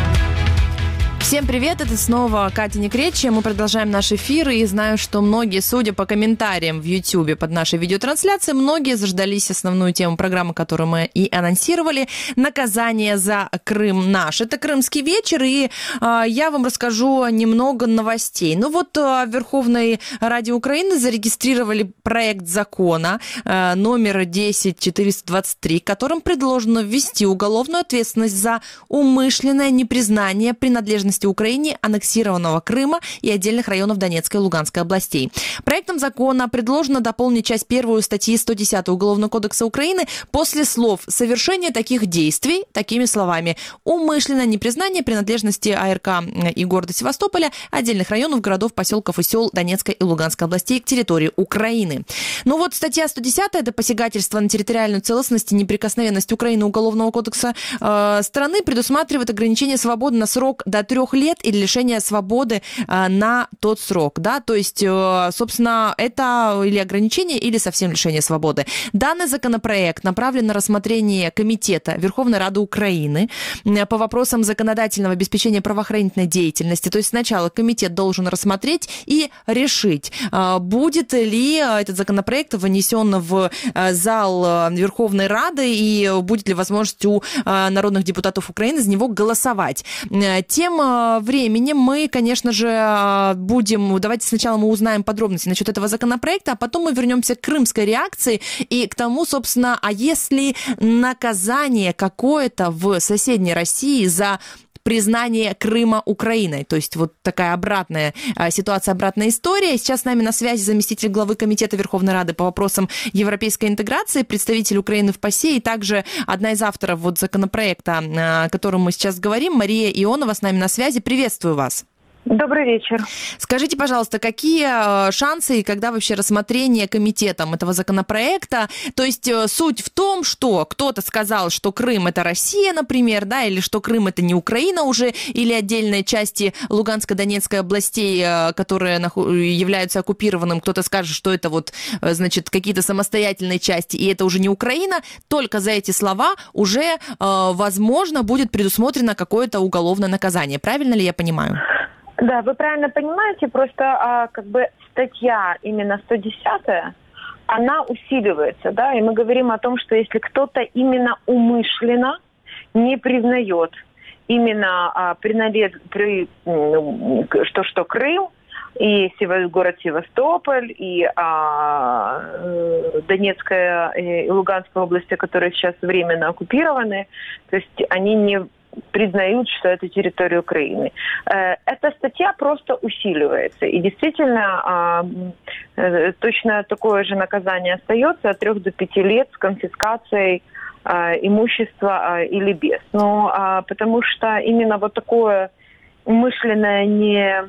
Всем привет, это снова Катя Некречья. Мы продолжаем наш эфир, и знаю, что многие, судя по комментариям в Ютьюбе под нашей видеотрансляцией, многие заждались основную тему программы, которую мы и анонсировали – наказание за Крым наш. Это Крымский вечер, и э, я вам расскажу немного новостей. Ну вот э, в Верховной Раде Украины зарегистрировали проект закона э, номер десять четыреста двадцать три, которым предложено ввести уголовную ответственность за умышленное непризнание принадлежности Украине аннексированного Крыма и отдельных районов Донецкой и Луганской областей. Проектом закона предложено дополнить часть первую статьи сто десять Уголовного кодекса Украины после слов «совершение таких действий» такими словами: «умышленное непризнание принадлежности АРК и города Севастополя, отдельных районов, городов, поселков и сел Донецкой и Луганской областей к территории Украины». Ну вот статья сто десять – это посягательство на территориальную целостность и неприкосновенность Украины Уголовного кодекса э, страны, предусматривает ограничение свободы на срок до трех лет или лишение свободы а, на тот срок, да, то есть, э, собственно, это или ограничение, или совсем лишение свободы. Данный законопроект направлен на рассмотрение Комитета Верховной Рады Украины по вопросам законодательного обеспечения правоохранительной деятельности, то есть сначала комитет должен рассмотреть и решить, а, будет ли этот законопроект внесен в зал Верховной Рады и будет ли возможность у а, народных депутатов Украины за него голосовать. Тем временем мы, конечно же, будем... Давайте сначала мы узнаем подробности насчет этого законопроекта, а потом мы вернемся к крымской реакции и к тому, собственно, а если наказание какое-то в соседней России за признание Крыма Украиной. То есть вот такая обратная ситуация, обратная история. Сейчас с нами на связи заместитель главы Комитета Верховной Рады по вопросам европейской интеграции, представитель Украины в ПАСЕ, и также одна из авторов вот законопроекта, о котором мы сейчас говорим, Мария Ионова с нами на связи. Приветствую вас. Добрый вечер. Скажите, пожалуйста, какие шансы и когда вообще рассмотрение комитетом этого законопроекта? То есть суть в том, что кто-то сказал, что Крым – это Россия, например, да, или что Крым – это не Украина уже, или отдельные части Луганской, Донецкой областей, которые являются оккупированным, кто-то скажет, что это вот, значит, какие-то самостоятельные части, и это уже не Украина. Только за эти слова уже, возможно, будет предусмотрено какое-то уголовное наказание. Правильно ли я понимаю? Да, вы правильно понимаете, просто а, как бы статья именно сто десятая, она усиливается, да, и мы говорим о том, что если кто-то именно умышленно не признает именно а, приналез, при, что, что Крым и Сева, город Севастополь, и а, Донецкая и Луганская области, которые сейчас временно оккупированы, то есть они не признают, что это территория Украины. Эта статья просто усиливается. И действительно, точно такое же наказание остается от трех до пяти лет с конфискацией имущества или без. Ну, потому что именно вот такое умышленное не,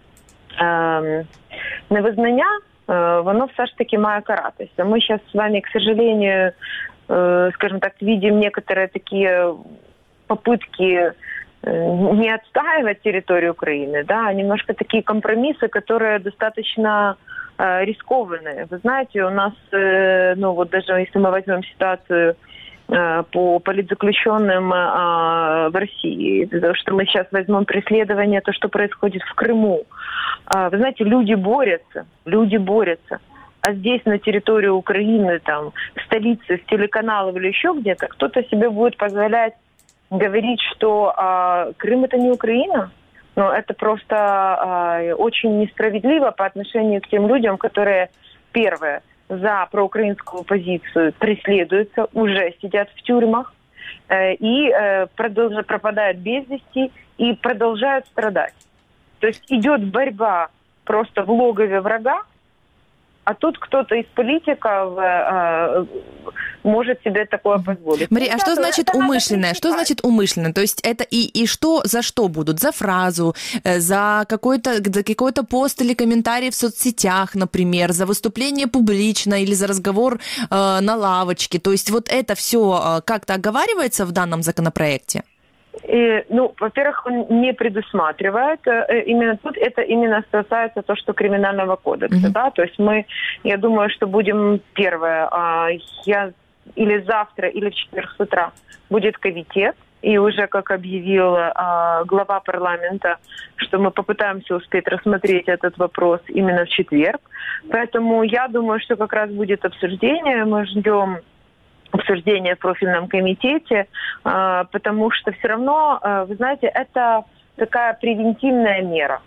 невизнання, воно все ж таки має каратися. Мы сейчас с вами, к сожалению, скажем так, видим некоторые такие попытки не отстаивать территорию Украины, да, немножко такие компромиссы, которые достаточно э, рискованные. Вы знаете, у нас, э, ну вот даже если мы возьмем ситуацию э, по политзаключенным э, в России, потому что мы сейчас возьмем преследование, то, что происходит в Крыму. Э, вы знаете, люди борются, люди борются. А здесь, на территории Украины, там, в столице, с телеканалов или еще где-то, кто-то себе будет позволять говорить, что э, Крым это не Украина, но это просто э, очень несправедливо по отношению к тем людям, которые, первое, за проукраинскую позицию преследуются, уже сидят в тюрьмах э, и э, продолжают, пропадают без вести и продолжают страдать. То есть идет борьба просто в логове врага, А тут кто-то из политиков э, может себе такое позволить. Мария, а что значит умышленное? Что значит умышленно? То есть это и, и что, за что будут? За фразу, за какой-то, за какой-то пост или комментарий в соцсетях, например, за выступление публично или за разговор э, на лавочке? То есть вот это все э, как-то оговаривается в данном законопроекте? И, ну, во-первых, он не предусматривает, э, именно тут это именно касается то, что криминального кодекса, mm-hmm. да, то есть мы, я думаю, что будем первое, э, я или завтра, или в четверг с утра будет комитет, и уже, как объявил э, глава парламента, что мы попытаемся успеть рассмотреть этот вопрос именно в четверг, поэтому я думаю, что как раз будет обсуждение, мы ждем обсуждения в профильном комитете, потому что все равно, вы знаете, это такая превентивная мера.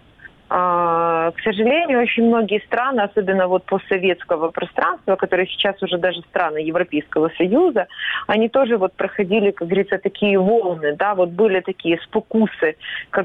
К сожалению, очень многие страны, особенно вот постсоветского пространства, которые сейчас уже даже страны Европейского Союза, они тоже вот проходили, как говорится, такие волны, да, вот были такие спокусы,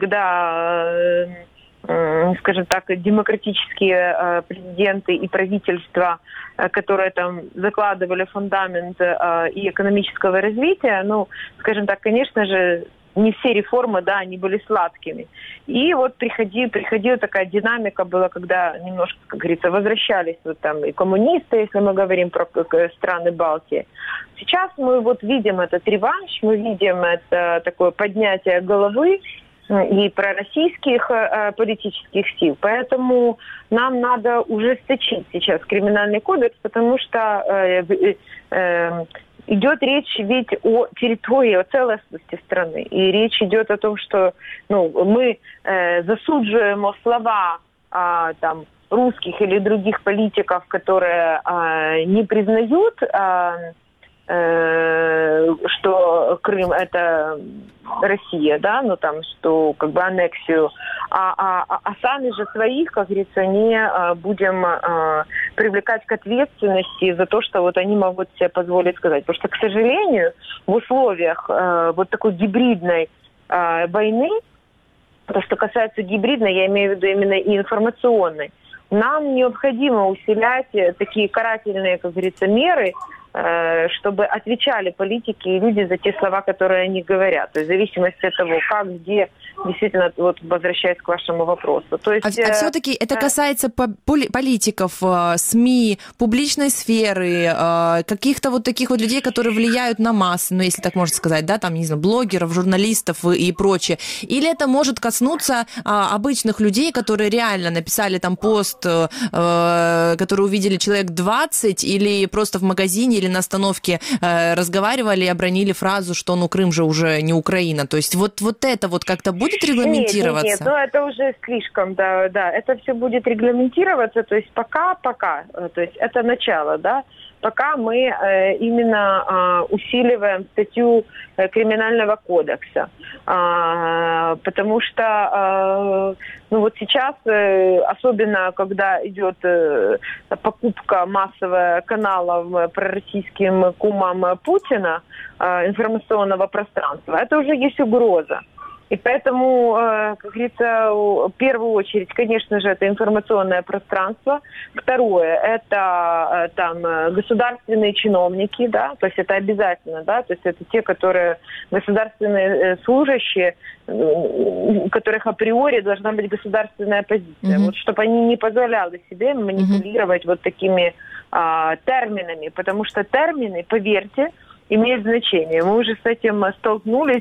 когда, скажем так, демократические президенты и правительства, которые там закладывали фундамент и экономического развития, ну, скажем так, конечно же, не все реформы, да, они были сладкими. И вот приходи, приходила такая динамика была, когда немножко, как говорится, возвращались вот там и коммунисты, если мы говорим про страны Балтии. Сейчас мы вот видим этот реванш, мы видим это такое поднятие головы и пророссийских э, политических сил. Поэтому нам надо ужесточить сейчас криминальный кодекс, потому что э, э, э, идет речь ведь о территории, о целостности страны. И речь идет о том, что ну, мы э, засудживаем слова э, там, русских или других политиков, которые э, не признают, э, э, что Крым это Россия, да, ну там, что как бы аннексию, а, а, а сами же своих, как говорится, не а, будем а, привлекать к ответственности за то, что вот они могут себе позволить сказать. Потому что, к сожалению, в условиях а, вот такой гибридной а, войны, то, что касается гибридной, я имею в виду именно и информационной, нам необходимо усилять такие карательные, как говорится, меры, чтобы отвечали политики и люди за те слова, которые они говорят. То есть в зависимости от того, как, где, действительно, вот возвращаясь к вашему вопросу. То есть, а, а все-таки это касается политиков, СМИ, публичной сферы, каких-то вот таких вот людей, которые влияют на массы, ну, если так можно сказать, да, там, не знаю, блогеров, журналистов и прочее. Или это может коснуться обычных людей, которые реально написали там пост, который увидели человек двадцать, или просто в магазине, или на остановке э, разговаривали и обронили фразу, что ну Крым же уже не Украина. То есть вот, вот это вот как-то будет регламентироваться? Нет, нет, нет, ну это уже слишком, да, да. Это все будет регламентироваться, то есть пока, пока, то есть это начало, да, пока мы э, именно э, усиливаем статью э, Криминального кодекса. Э, потому что э, ну вот сейчас, э, особенно когда идет э, покупка массовая каналов пророссийским кумам Путина, э, информационного пространства, это уже есть угроза. И поэтому, как говорится, в первую очередь, конечно же, это информационное пространство. Второе, это там государственные чиновники, да, то есть это обязательно, да, то есть это те, которые государственные служащие, у которых априори должна быть государственная позиция. Mm-hmm. Вот, чтобы они не позволяли себе манипулировать mm-hmm. вот такими а, терминами, потому что термины, поверьте, имеют значение. Мы уже с этим столкнулись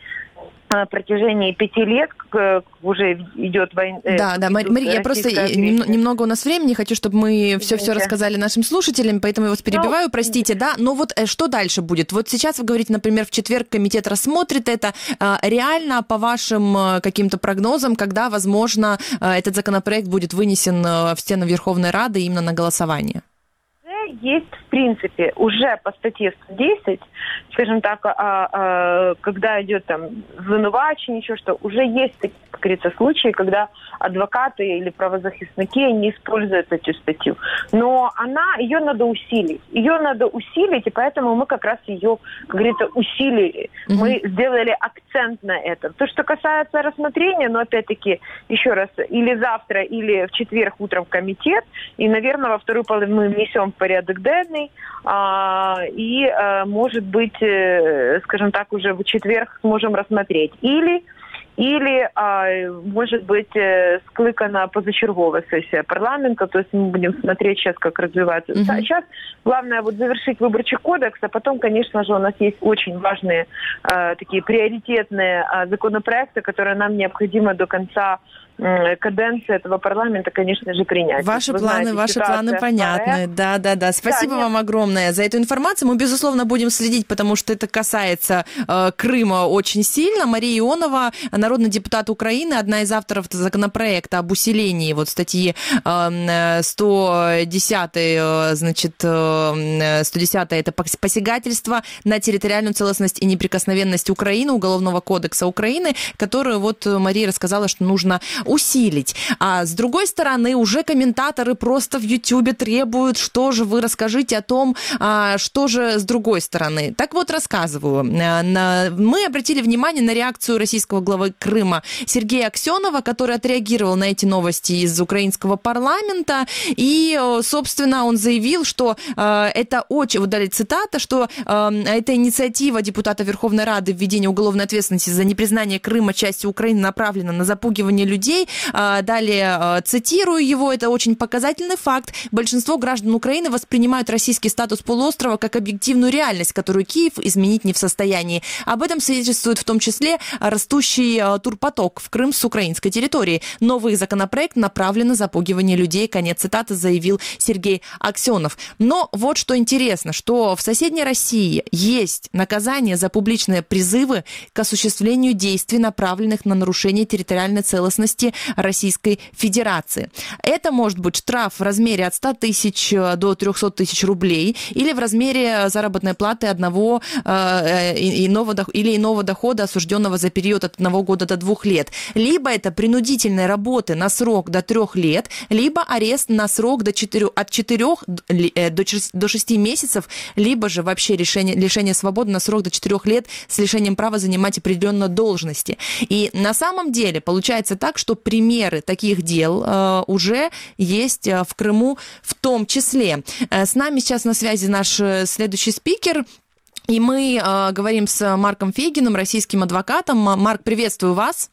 на протяжении пяти лет, уже идет война. Да, да, Мария, я просто немного у нас времени, хочу, чтобы мы все-все рассказали нашим слушателям, поэтому я вас перебиваю, ну, простите, да, но вот что дальше будет? Вот сейчас вы говорите, например, в четверг комитет рассмотрит это. Реально, по вашим каким-то прогнозам, когда, возможно, этот законопроект будет вынесен в стены Верховной Рады именно на голосование? Есть принципе, уже по статье сто десять, скажем так, а, а, когда идет там звинувачение, еще что, уже есть, как говорится, случаи, когда адвокаты или правозащитники не используют эту статью. Но она, ее надо усилить. Ее надо усилить, и поэтому мы как раз ее, как говорится, усилили. Mm-hmm. Мы сделали акцент на этом. То, что касается рассмотрения, но опять-таки, еще раз, или завтра, или в четверг утром в комитет, и, наверное, во вторую половину мы внесем в порядок денный, а, и, а, может быть, скажем так, уже в четверг сможем рассмотреть. Или Или, может быть, скликана позачерговая сессия парламента, то есть мы будем смотреть сейчас, как развивается. Uh-huh. Сейчас главное вот завершить выборчий кодекс, а потом, конечно же, у нас есть очень важные такие приоритетные законопроекты, которые нам необходимо до конца каденции этого парламента, конечно же, принять. Ваши Вы планы, знаете, ваши планы понятны. Да, да, да. Спасибо да, вам огромное за эту информацию. Мы, безусловно, будем следить, потому что это касается э, Крыма очень сильно. Мария Ионова, народный депутат Украины, одна из авторов законопроекта об усилении вот статьи э, сто десять, э, значит, э, сто десять это посягательство на территориальную целостность и неприкосновенность Украины, Уголовного кодекса Украины, которую вот Мария рассказала, что нужно усилить. А с другой стороны, уже комментаторы просто в Ютьюбе требуют, что же вы расскажите о том, что же с другой стороны. Так вот, рассказываю. Мы обратили внимание на реакцию российского главы Крыма Сергея Аксенова, который отреагировал на эти новости из украинского парламента, и, собственно, он заявил, что это очень, вот дали цитата, что эта инициатива депутата Верховной Рады введения уголовной ответственности за непризнание Крыма частью Украины направлена на запугивание людей. Далее цитирую его, это очень показательный факт. Большинство граждан Украины воспринимают российский статус полуострова как объективную реальность, которую Киев изменить не в состоянии. Об этом свидетельствует в том числе растущий турпоток в Крым с украинской территории. Новый законопроект направлен на запугивание людей, конец цитаты, заявил Сергей Аксенов. Но вот что интересно, что в соседней России есть наказание за публичные призывы к осуществлению действий, направленных на нарушение территориальной целостности Российской Федерации. Это может быть штраф в размере от ста тысяч до трехсот тысяч рублей или в размере заработной платы одного э, иного, или иного дохода, осужденного за период от одного года до двух лет. Либо это принудительные работы на срок до трех лет, либо арест на срок до четырех, от четырех до шести месяцев, либо же вообще лишение, лишение свободы на срок до четырех лет с лишением права занимать определенные должности. И на самом деле получается так, что примеры таких дел э, уже есть э, в Крыму в том числе. Э, с нами сейчас на связи наш следующий спикер, и мы э, говорим с Марком Фейгиным, российским адвокатом. Марк, приветствую вас.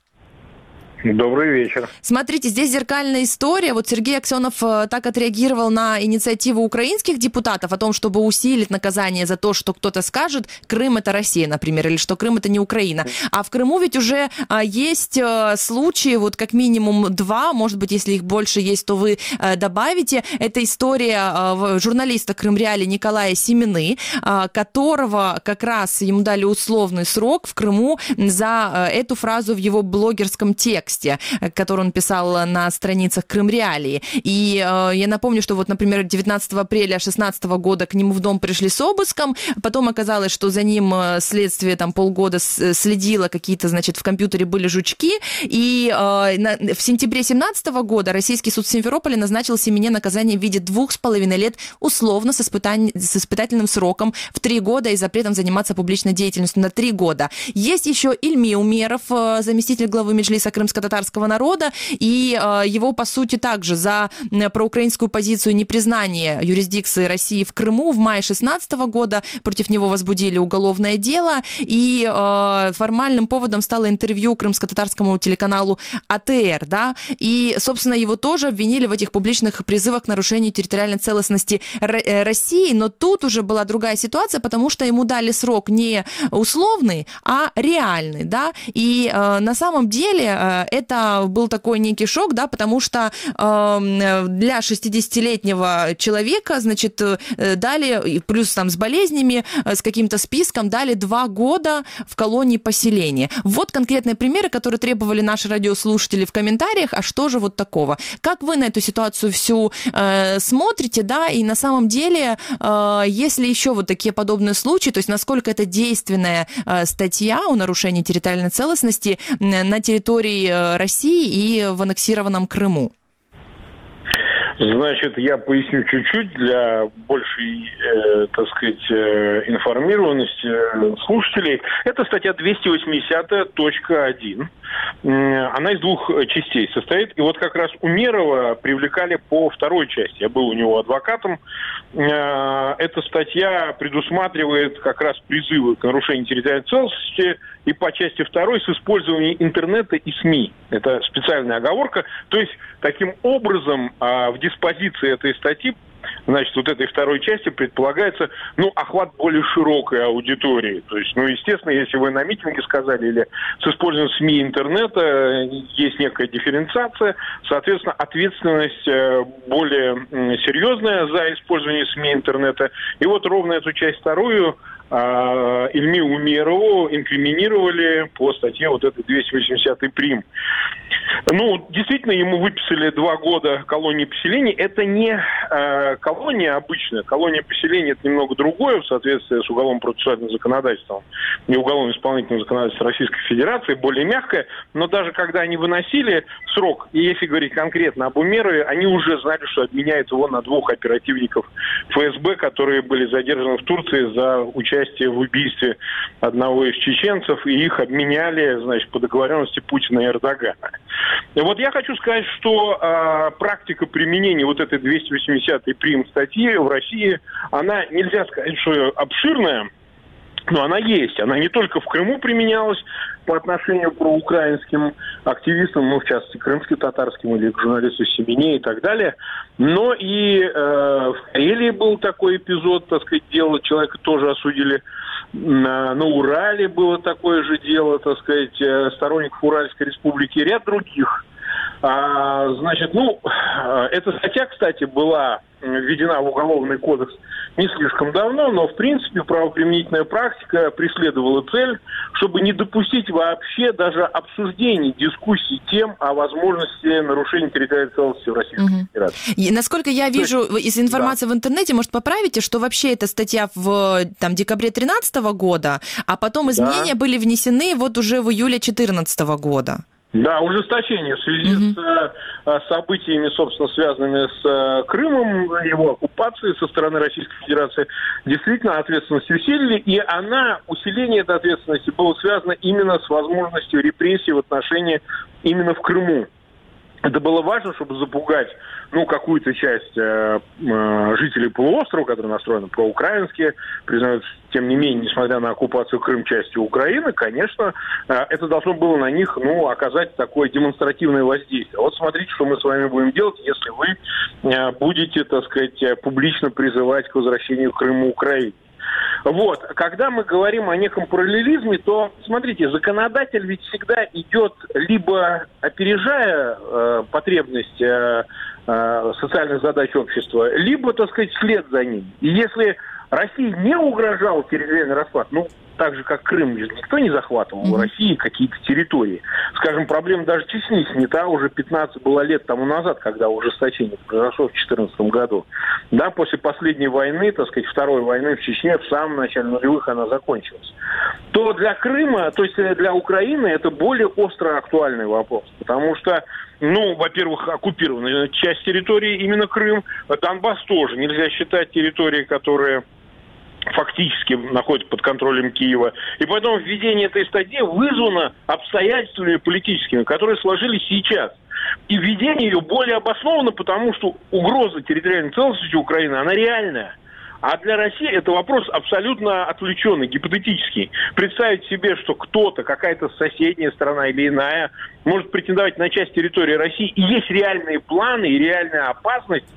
Добрый вечер. Смотрите, здесь зеркальная история. Вот Сергей Аксенов так отреагировал на инициативу украинских депутатов о том, чтобы усилить наказание за то, что кто-то скажет, Крым это Россия, например, или что Крым это не Украина. А в Крыму ведь уже есть случаи, вот как минимум два, может быть, если их больше есть, то вы добавите. Это история журналиста Крымреалии Николая Семины, которого как раз ему дали условный срок в Крыму за эту фразу в его блогерском тексте, который он писал на страницах Крымреалии. И э, я напомню, что вот, например, девятнадцатого апреля две тысячи шестнадцатого года к нему в дом пришли с обыском, потом оказалось, что за ним следствие там полгода следило, какие-то, значит, в компьютере были жучки, и э, на, в сентябре две тысячи семнадцатого года российский суд в Симферополе назначил Семене наказание в виде двух с половиной лет условно с, испытань... с испытательным сроком в три года и запретом заниматься публичной деятельностью на три года. Есть еще Ильми Умеров, заместитель главы Меджлиса Крымского татарского народа, и э, его, по сути, также за проукраинскую позицию непризнания юрисдикции России в Крыму в мае две тысячи шестнадцатого года против него возбудили уголовное дело, и э, формальным поводом стало интервью крымско-татарскому телеканалу А Т Р, да, и, собственно, его тоже обвинили в этих публичных призывах к нарушению территориальной целостности Р- России, но тут уже была другая ситуация, потому что ему дали срок не условный, а реальный, да, и э, на самом деле это был такой некий шок, да, потому что э, для шестидесятилетнего человека, значит, дали, плюс там с болезнями, с каким-то списком, дали два года в колонии поселения. Вот конкретные примеры, которые требовали наши радиослушатели в комментариях, а что же вот такого? Как вы на эту ситуацию всю э, смотрите, да, и на самом деле, э, есть ли еще вот такие подобные случаи, то есть насколько это действенная э, статья о нарушении территориальной целостности на территории России и в аннексированном Крыму? Значит, я поясню чуть-чуть для большей, э, так сказать, э, информированности слушателей. Это статья двести восьмидесятая точка один. Она из двух частей состоит. И вот как раз Умерова привлекали по второй части. Я был у него адвокатом. Эта статья предусматривает как раз призывы к нарушению территориальной целостности и по части второй с использованием интернета и СМИ. Это специальная оговорка. То есть, таким образом, в диспозиции этой статьи, значит, вот этой второй части предполагается, ну, охват более широкой аудитории. То есть, ну, естественно, если вы на митинге сказали или с использованием СМИ и интернета, есть некая дифференциация, соответственно, ответственность более серьезная за использование СМИ и интернета. И вот ровно эту часть вторую Ильме Умерову инкриминировали по статье вот этой двести восьмидесятый прим. Ну, действительно, ему выписали два года колонии поселений. Это не э, колония обычная. Колония поселений – это немного другое в соответствии с уголовно-процессуальным законодательством и уголовно-исполнительным законодательством Российской Федерации, более мягкое. Но даже когда они выносили срок, и если говорить конкретно об Умерове, они уже знали, что обменяют его на двух оперативников ФСБ, которые были задержаны в Турции за участие в убийстве одного из чеченцев, и их обменяли, значит, по договоренности Путина и Эрдогана. И вот я хочу сказать, что э, практика применения вот этой двести восьмидесятой прим статьи в России, она, нельзя сказать, что обширная, но она есть. Она не только в Крыму применялась по отношению к проукраинским активистам, ну, в частности, крымско-татарским или к журналисту Семене и так далее, но и э, в Карелии был такой эпизод, так сказать, дело, человека тоже осудили. На, на Урале было такое же дело, так сказать, сторонников Уральской республики и ряд других. А, значит, ну, эта статья, кстати, была введена в Уголовный кодекс не слишком давно, но, в принципе, правоприменительная практика преследовала цель, чтобы не допустить вообще даже обсуждений, дискуссий тем о возможности нарушения территориальной целостности в Российской угу. Федерации. И, насколько я вижу есть, из информации да. в интернете, может, поправите, что вообще эта статья в там, декабре две тысячи тринадцатого года, а потом изменения да. были внесены вот уже в июле две тысячи четырнадцатого года. Да, ужесточение в связи mm-hmm. с событиями, собственно, связанными с Крымом, его оккупацией со стороны Российской Федерации, действительно ответственность усилили, и она, усиление этой ответственности было связано именно с возможностью репрессий в отношении именно в Крыму. Это было важно, чтобы запугать, ну, какую-то часть э, э, жителей полуострова, которые настроены проукраинские, признают, тем не менее, несмотря на оккупацию Крым частью Украины, конечно, э, это должно было на них, ну, оказать такое демонстративное воздействие. Вот смотрите, что мы с вами будем делать, если вы э, будете, так сказать, публично призывать к возвращению Крыма Украине. Вот, когда мы говорим о неком параллелизме, то, смотрите, законодатель ведь всегда идет либо опережая э, потребность э, э, социальных задач общества, либо, так сказать, вслед за ним. И если России не угрожал территориальный распад, ну, так же, как Крым, никто не захватывал mm-hmm. в России какие-то территории. Скажем, проблема даже Чечни снята уже пятнадцать было лет тому назад, когда ужесточение произошло в две тысячи четырнадцатом году. Да, после последней войны, так сказать, второй войны в Чечне, в самом начале нулевых она закончилась. То для Крыма, то есть для Украины это более остро актуальный вопрос. Потому что, ну, во-первых, оккупированная часть территории, именно Крым, Донбасс тоже. Нельзя считать территории, которые фактически находится под контролем Киева. И поэтому введение этой статьи вызвано обстоятельствами политическими, которые сложились сейчас. И введение ее более обосновано, потому что угроза территориальной целостности Украины, она реальная. А для России это вопрос абсолютно отвлеченный, гипотетический. Представить себе, что кто-то, какая-то соседняя страна или иная, может претендовать на часть территории России, и есть реальные планы и реальная опасность,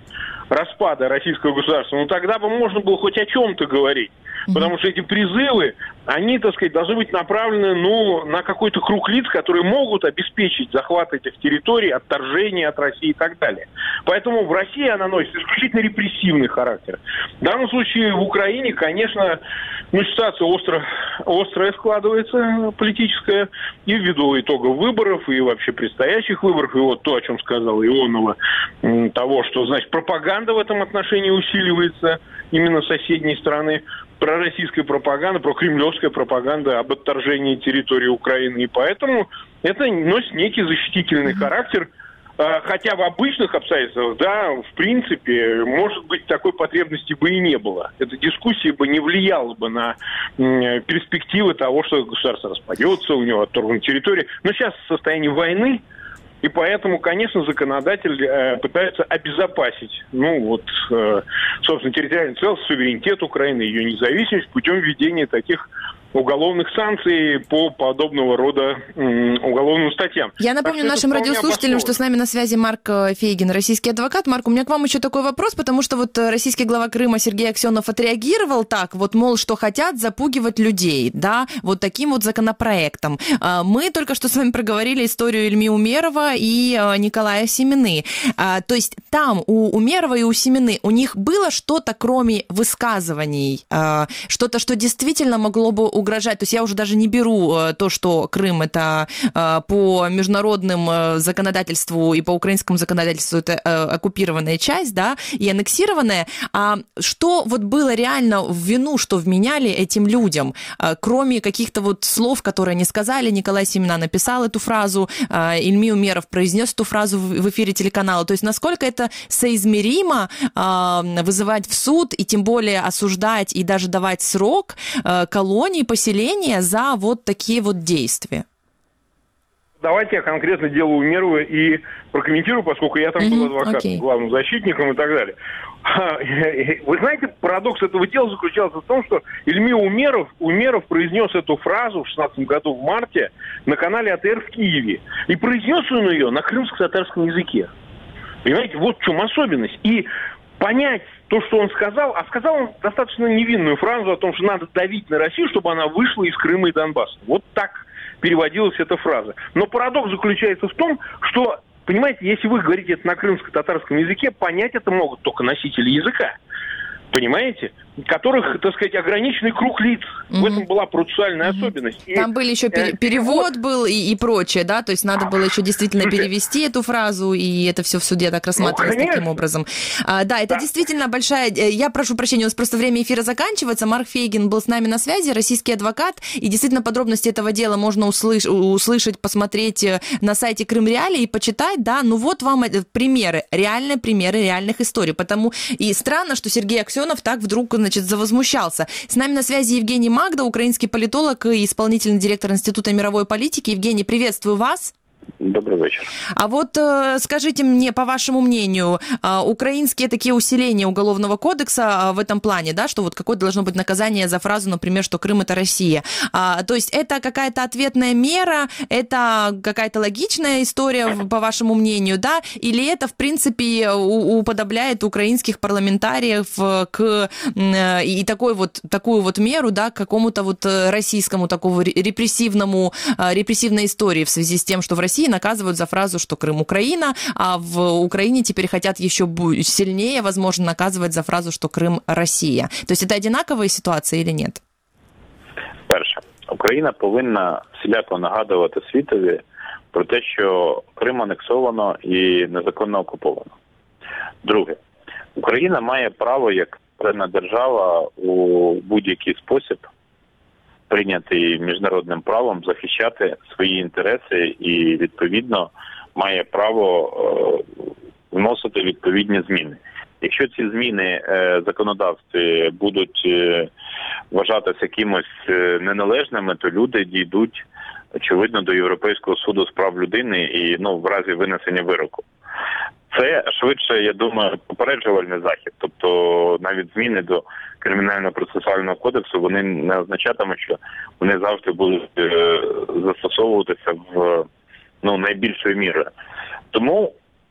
распада российского государства, ну тогда бы можно было хоть о чем-то говорить. Потому что эти призывы, они, так сказать, должны быть направлены, ну, на какой-то круг лиц, которые могут обеспечить захват этих территорий, отторжение от России и так далее. Поэтому в России она носит исключительно репрессивный характер. В данном случае в Украине, конечно, ну, ситуация остро, острая складывается, политическая, и ввиду итогов выборов, и вообще предстоящих выборов, и вот то, о чем сказал Ионова, того, что, значит, пропаганда в этом отношении усиливается именно соседней страны, пророссийская пропаганда, прокремлевская пропаганда об отторжении территории Украины. И поэтому это носит некий защитительный характер. Хотя в обычных обстоятельствах, да, в принципе, может быть, такой потребности бы и не было. Эта дискуссия бы не влияла бы на перспективы того, что государство распадется, у него отторгнут территории. Но сейчас в состоянии войны, и поэтому, конечно, законодатель э, пытается обезопасить, ну вот, э, собственно, территориальную целостность, суверенитет Украины, ее независимость путем введения таких уголовных санкций по подобного рода м, уголовным статьям. Я напомню так нашим радиослушателям, что с нами на связи Марк Фейгин, российский адвокат. Марк, у меня к вам еще такой вопрос, потому что вот российский глава Крыма Сергей Аксенов отреагировал так, вот, мол, что хотят запугивать людей, да, вот таким вот законопроектом. Мы только что с вами проговорили историю Ильми Умерова и Николая Семины. То есть там у Умерова и у Семины у них было что-то, кроме высказываний, что-то, что действительно могло бы угрожать. То есть я уже даже не беру то, что Крым это по международным законодательству и по украинскому законодательству это оккупированная часть, да, и аннексированная. А что вот было реально в вину, что вменяли этим людям, кроме каких-то вот слов, которые они сказали? Николай Семина написал эту фразу, Ильми Умеров произнес эту фразу в эфире телеканала. То есть насколько это соизмеримо вызывать в суд и тем более осуждать и даже давать срок колонии, поселения за вот такие вот действия? Давайте я конкретно дело Умерова и прокомментирую, поскольку я там mm-hmm, был адвокатом, okay. главным защитником и так далее. Вы знаете, парадокс этого дела заключался в том, что Ильми Умеров, Умеров произнес эту фразу в шестнадцатом году в марте на канале АТР в Киеве. И произнес он ее на крымско-татарском языке. Понимаете, вот в чем особенность. И понять то, что он сказал, а сказал он достаточно невинную фразу о том, что надо давить на Россию, чтобы она вышла из Крыма и Донбасса. Вот так переводилась эта фраза. Но парадокс заключается в том, что, понимаете, если вы говорите это на крымско-татарском языке, понять это могут только носители языка. Понимаете? Которых, так сказать, ограниченный круг лиц. Mm-hmm. В этом была процессуальная mm-hmm. особенность. И, Там были еще пере- перевод был и, и прочее, да? То есть надо было еще действительно Слушайте. перевести эту фразу, и это все в суде так рассматривалось ну, таким образом. А, да, это да. действительно большая... Я прошу прощения, у нас просто время эфира заканчивается. Марк Фейгин был с нами на связи, российский адвокат, и действительно подробности этого дела можно услыш- услышать, посмотреть на сайте Крым Реалии и почитать, да? Ну вот вам примеры, реальные примеры реальных историй. Потому и странно, что Сергей Аксенов так вдруг, значит, завозмущался. С нами на связи Евгений Магда, украинский политолог и исполнительный директор Института мировой политики. Евгений, приветствую вас. Добрый вечер. А вот э, скажите мне, по вашему мнению, э, украинские такие усиления Уголовного кодекса э, в этом плане, да, что вот какое должно быть наказание за фразу, например, что Крым — это Россия. А, то есть это какая-то ответная мера, это какая-то логичная история, по вашему мнению, да, или это, в принципе, у, уподобляет украинских парламентариев к э, и такой вот, такую вот меру, да, к какому-то вот российскому такому репрессивному, э, репрессивной истории в связи с тем, что в России России наказывают за фразу, что Крым Украина, а в Украине теперь хотят еще сильнее, возможно, наказывать за фразу, що Крим Росія. Тобто це однакові ситуації чи ні? Перше, Україна повинна всіляко нагадувати світові про те, що Крим анексовано і незаконно окуповано. Друге, Україна має право як суверенна держава у будь-який спосіб, прийнятий міжнародним правом, захищати свої інтереси і, відповідно, має право е, вносити відповідні зміни. Якщо ці зміни е, законодавстві будуть е, вважатися якимось е, неналежними, то люди дійдуть, очевидно, до Європейського суду з прав людини і, ну, в разі винесення вироку. Це швидше, я думаю, попереджувальний захід. Тобто навіть зміни до Кримінально-процесуального кодексу, вони не означатимуть, що вони завжди будуть е, застосовуватися в, ну, найбільшою мірою. Тому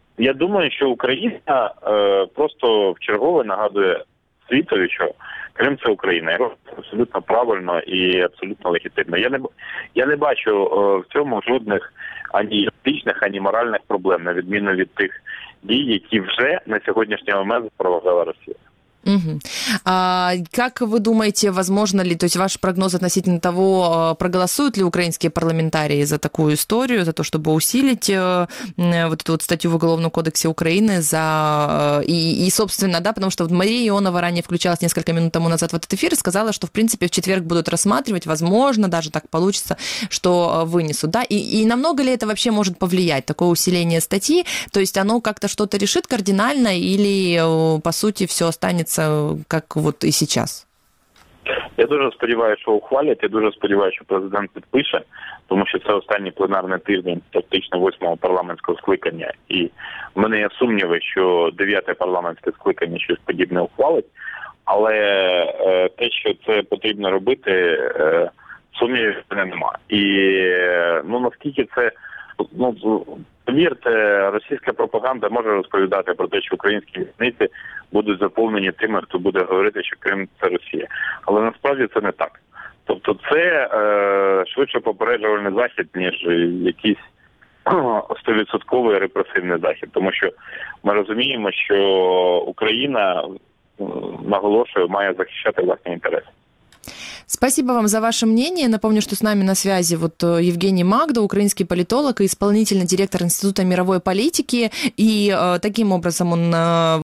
Я думаю, що Україна е, просто вчергове нагадує світові, що Крим – це Україна. І абсолютно правильно і абсолютно легітимно. Я не, я не бачу е, в цьому жодних ані юридичних, ані моральних проблем, на відміну від тих дій, які вже на сьогоднішній момент запровадила Росія. Угу. А как вы думаете, возможно ли, то есть ваш прогноз относительно того, проголосуют ли украинские парламентарии за такую историю, за то, чтобы усилить э, вот эту вот статью в Уголовном кодексе Украины, за и, и собственно, да, потому что вот Мария Ионова ранее включалась несколько минут тому назад в этот эфир и сказала, что в принципе в четверг будут рассматривать, возможно, даже так получится, что вынесут, да, и, и намного ли это вообще может повлиять, такое усиление статьи, то есть оно как-то что-то решит кардинально или по сути все останется как вот і зараз? Я дуже сподіваюся, що ухвалять, я дуже сподіваюся, що президент підпише, тому що це останній пленарний тиждень фактично восьмого парламентського скликання. І в мене є сумніви, що дев'яте парламентське скликання щось подібне ухвалить, але е, те, що це потрібно робити, е, сумнівів в мене немає. І е, ну наскільки це, ну, повірте, російська пропаганда може розповідати про те, що українські в'язниці будуть заповнені тими, хто буде говорити, що Крим – це Росія. Але насправді це не так. Тобто це е, швидше попереджувальний захід, ніж якийсь сто відсотків репресивний захід. Тому що ми розуміємо, що Україна, наголошую, має захищати власні інтереси. Спасибо вам за ваше мнение. Напомню, что с нами на связи вот Евгений Магда, украинский политолог и исполнительный директор Института мировой политики. И э, таким образом он... Э,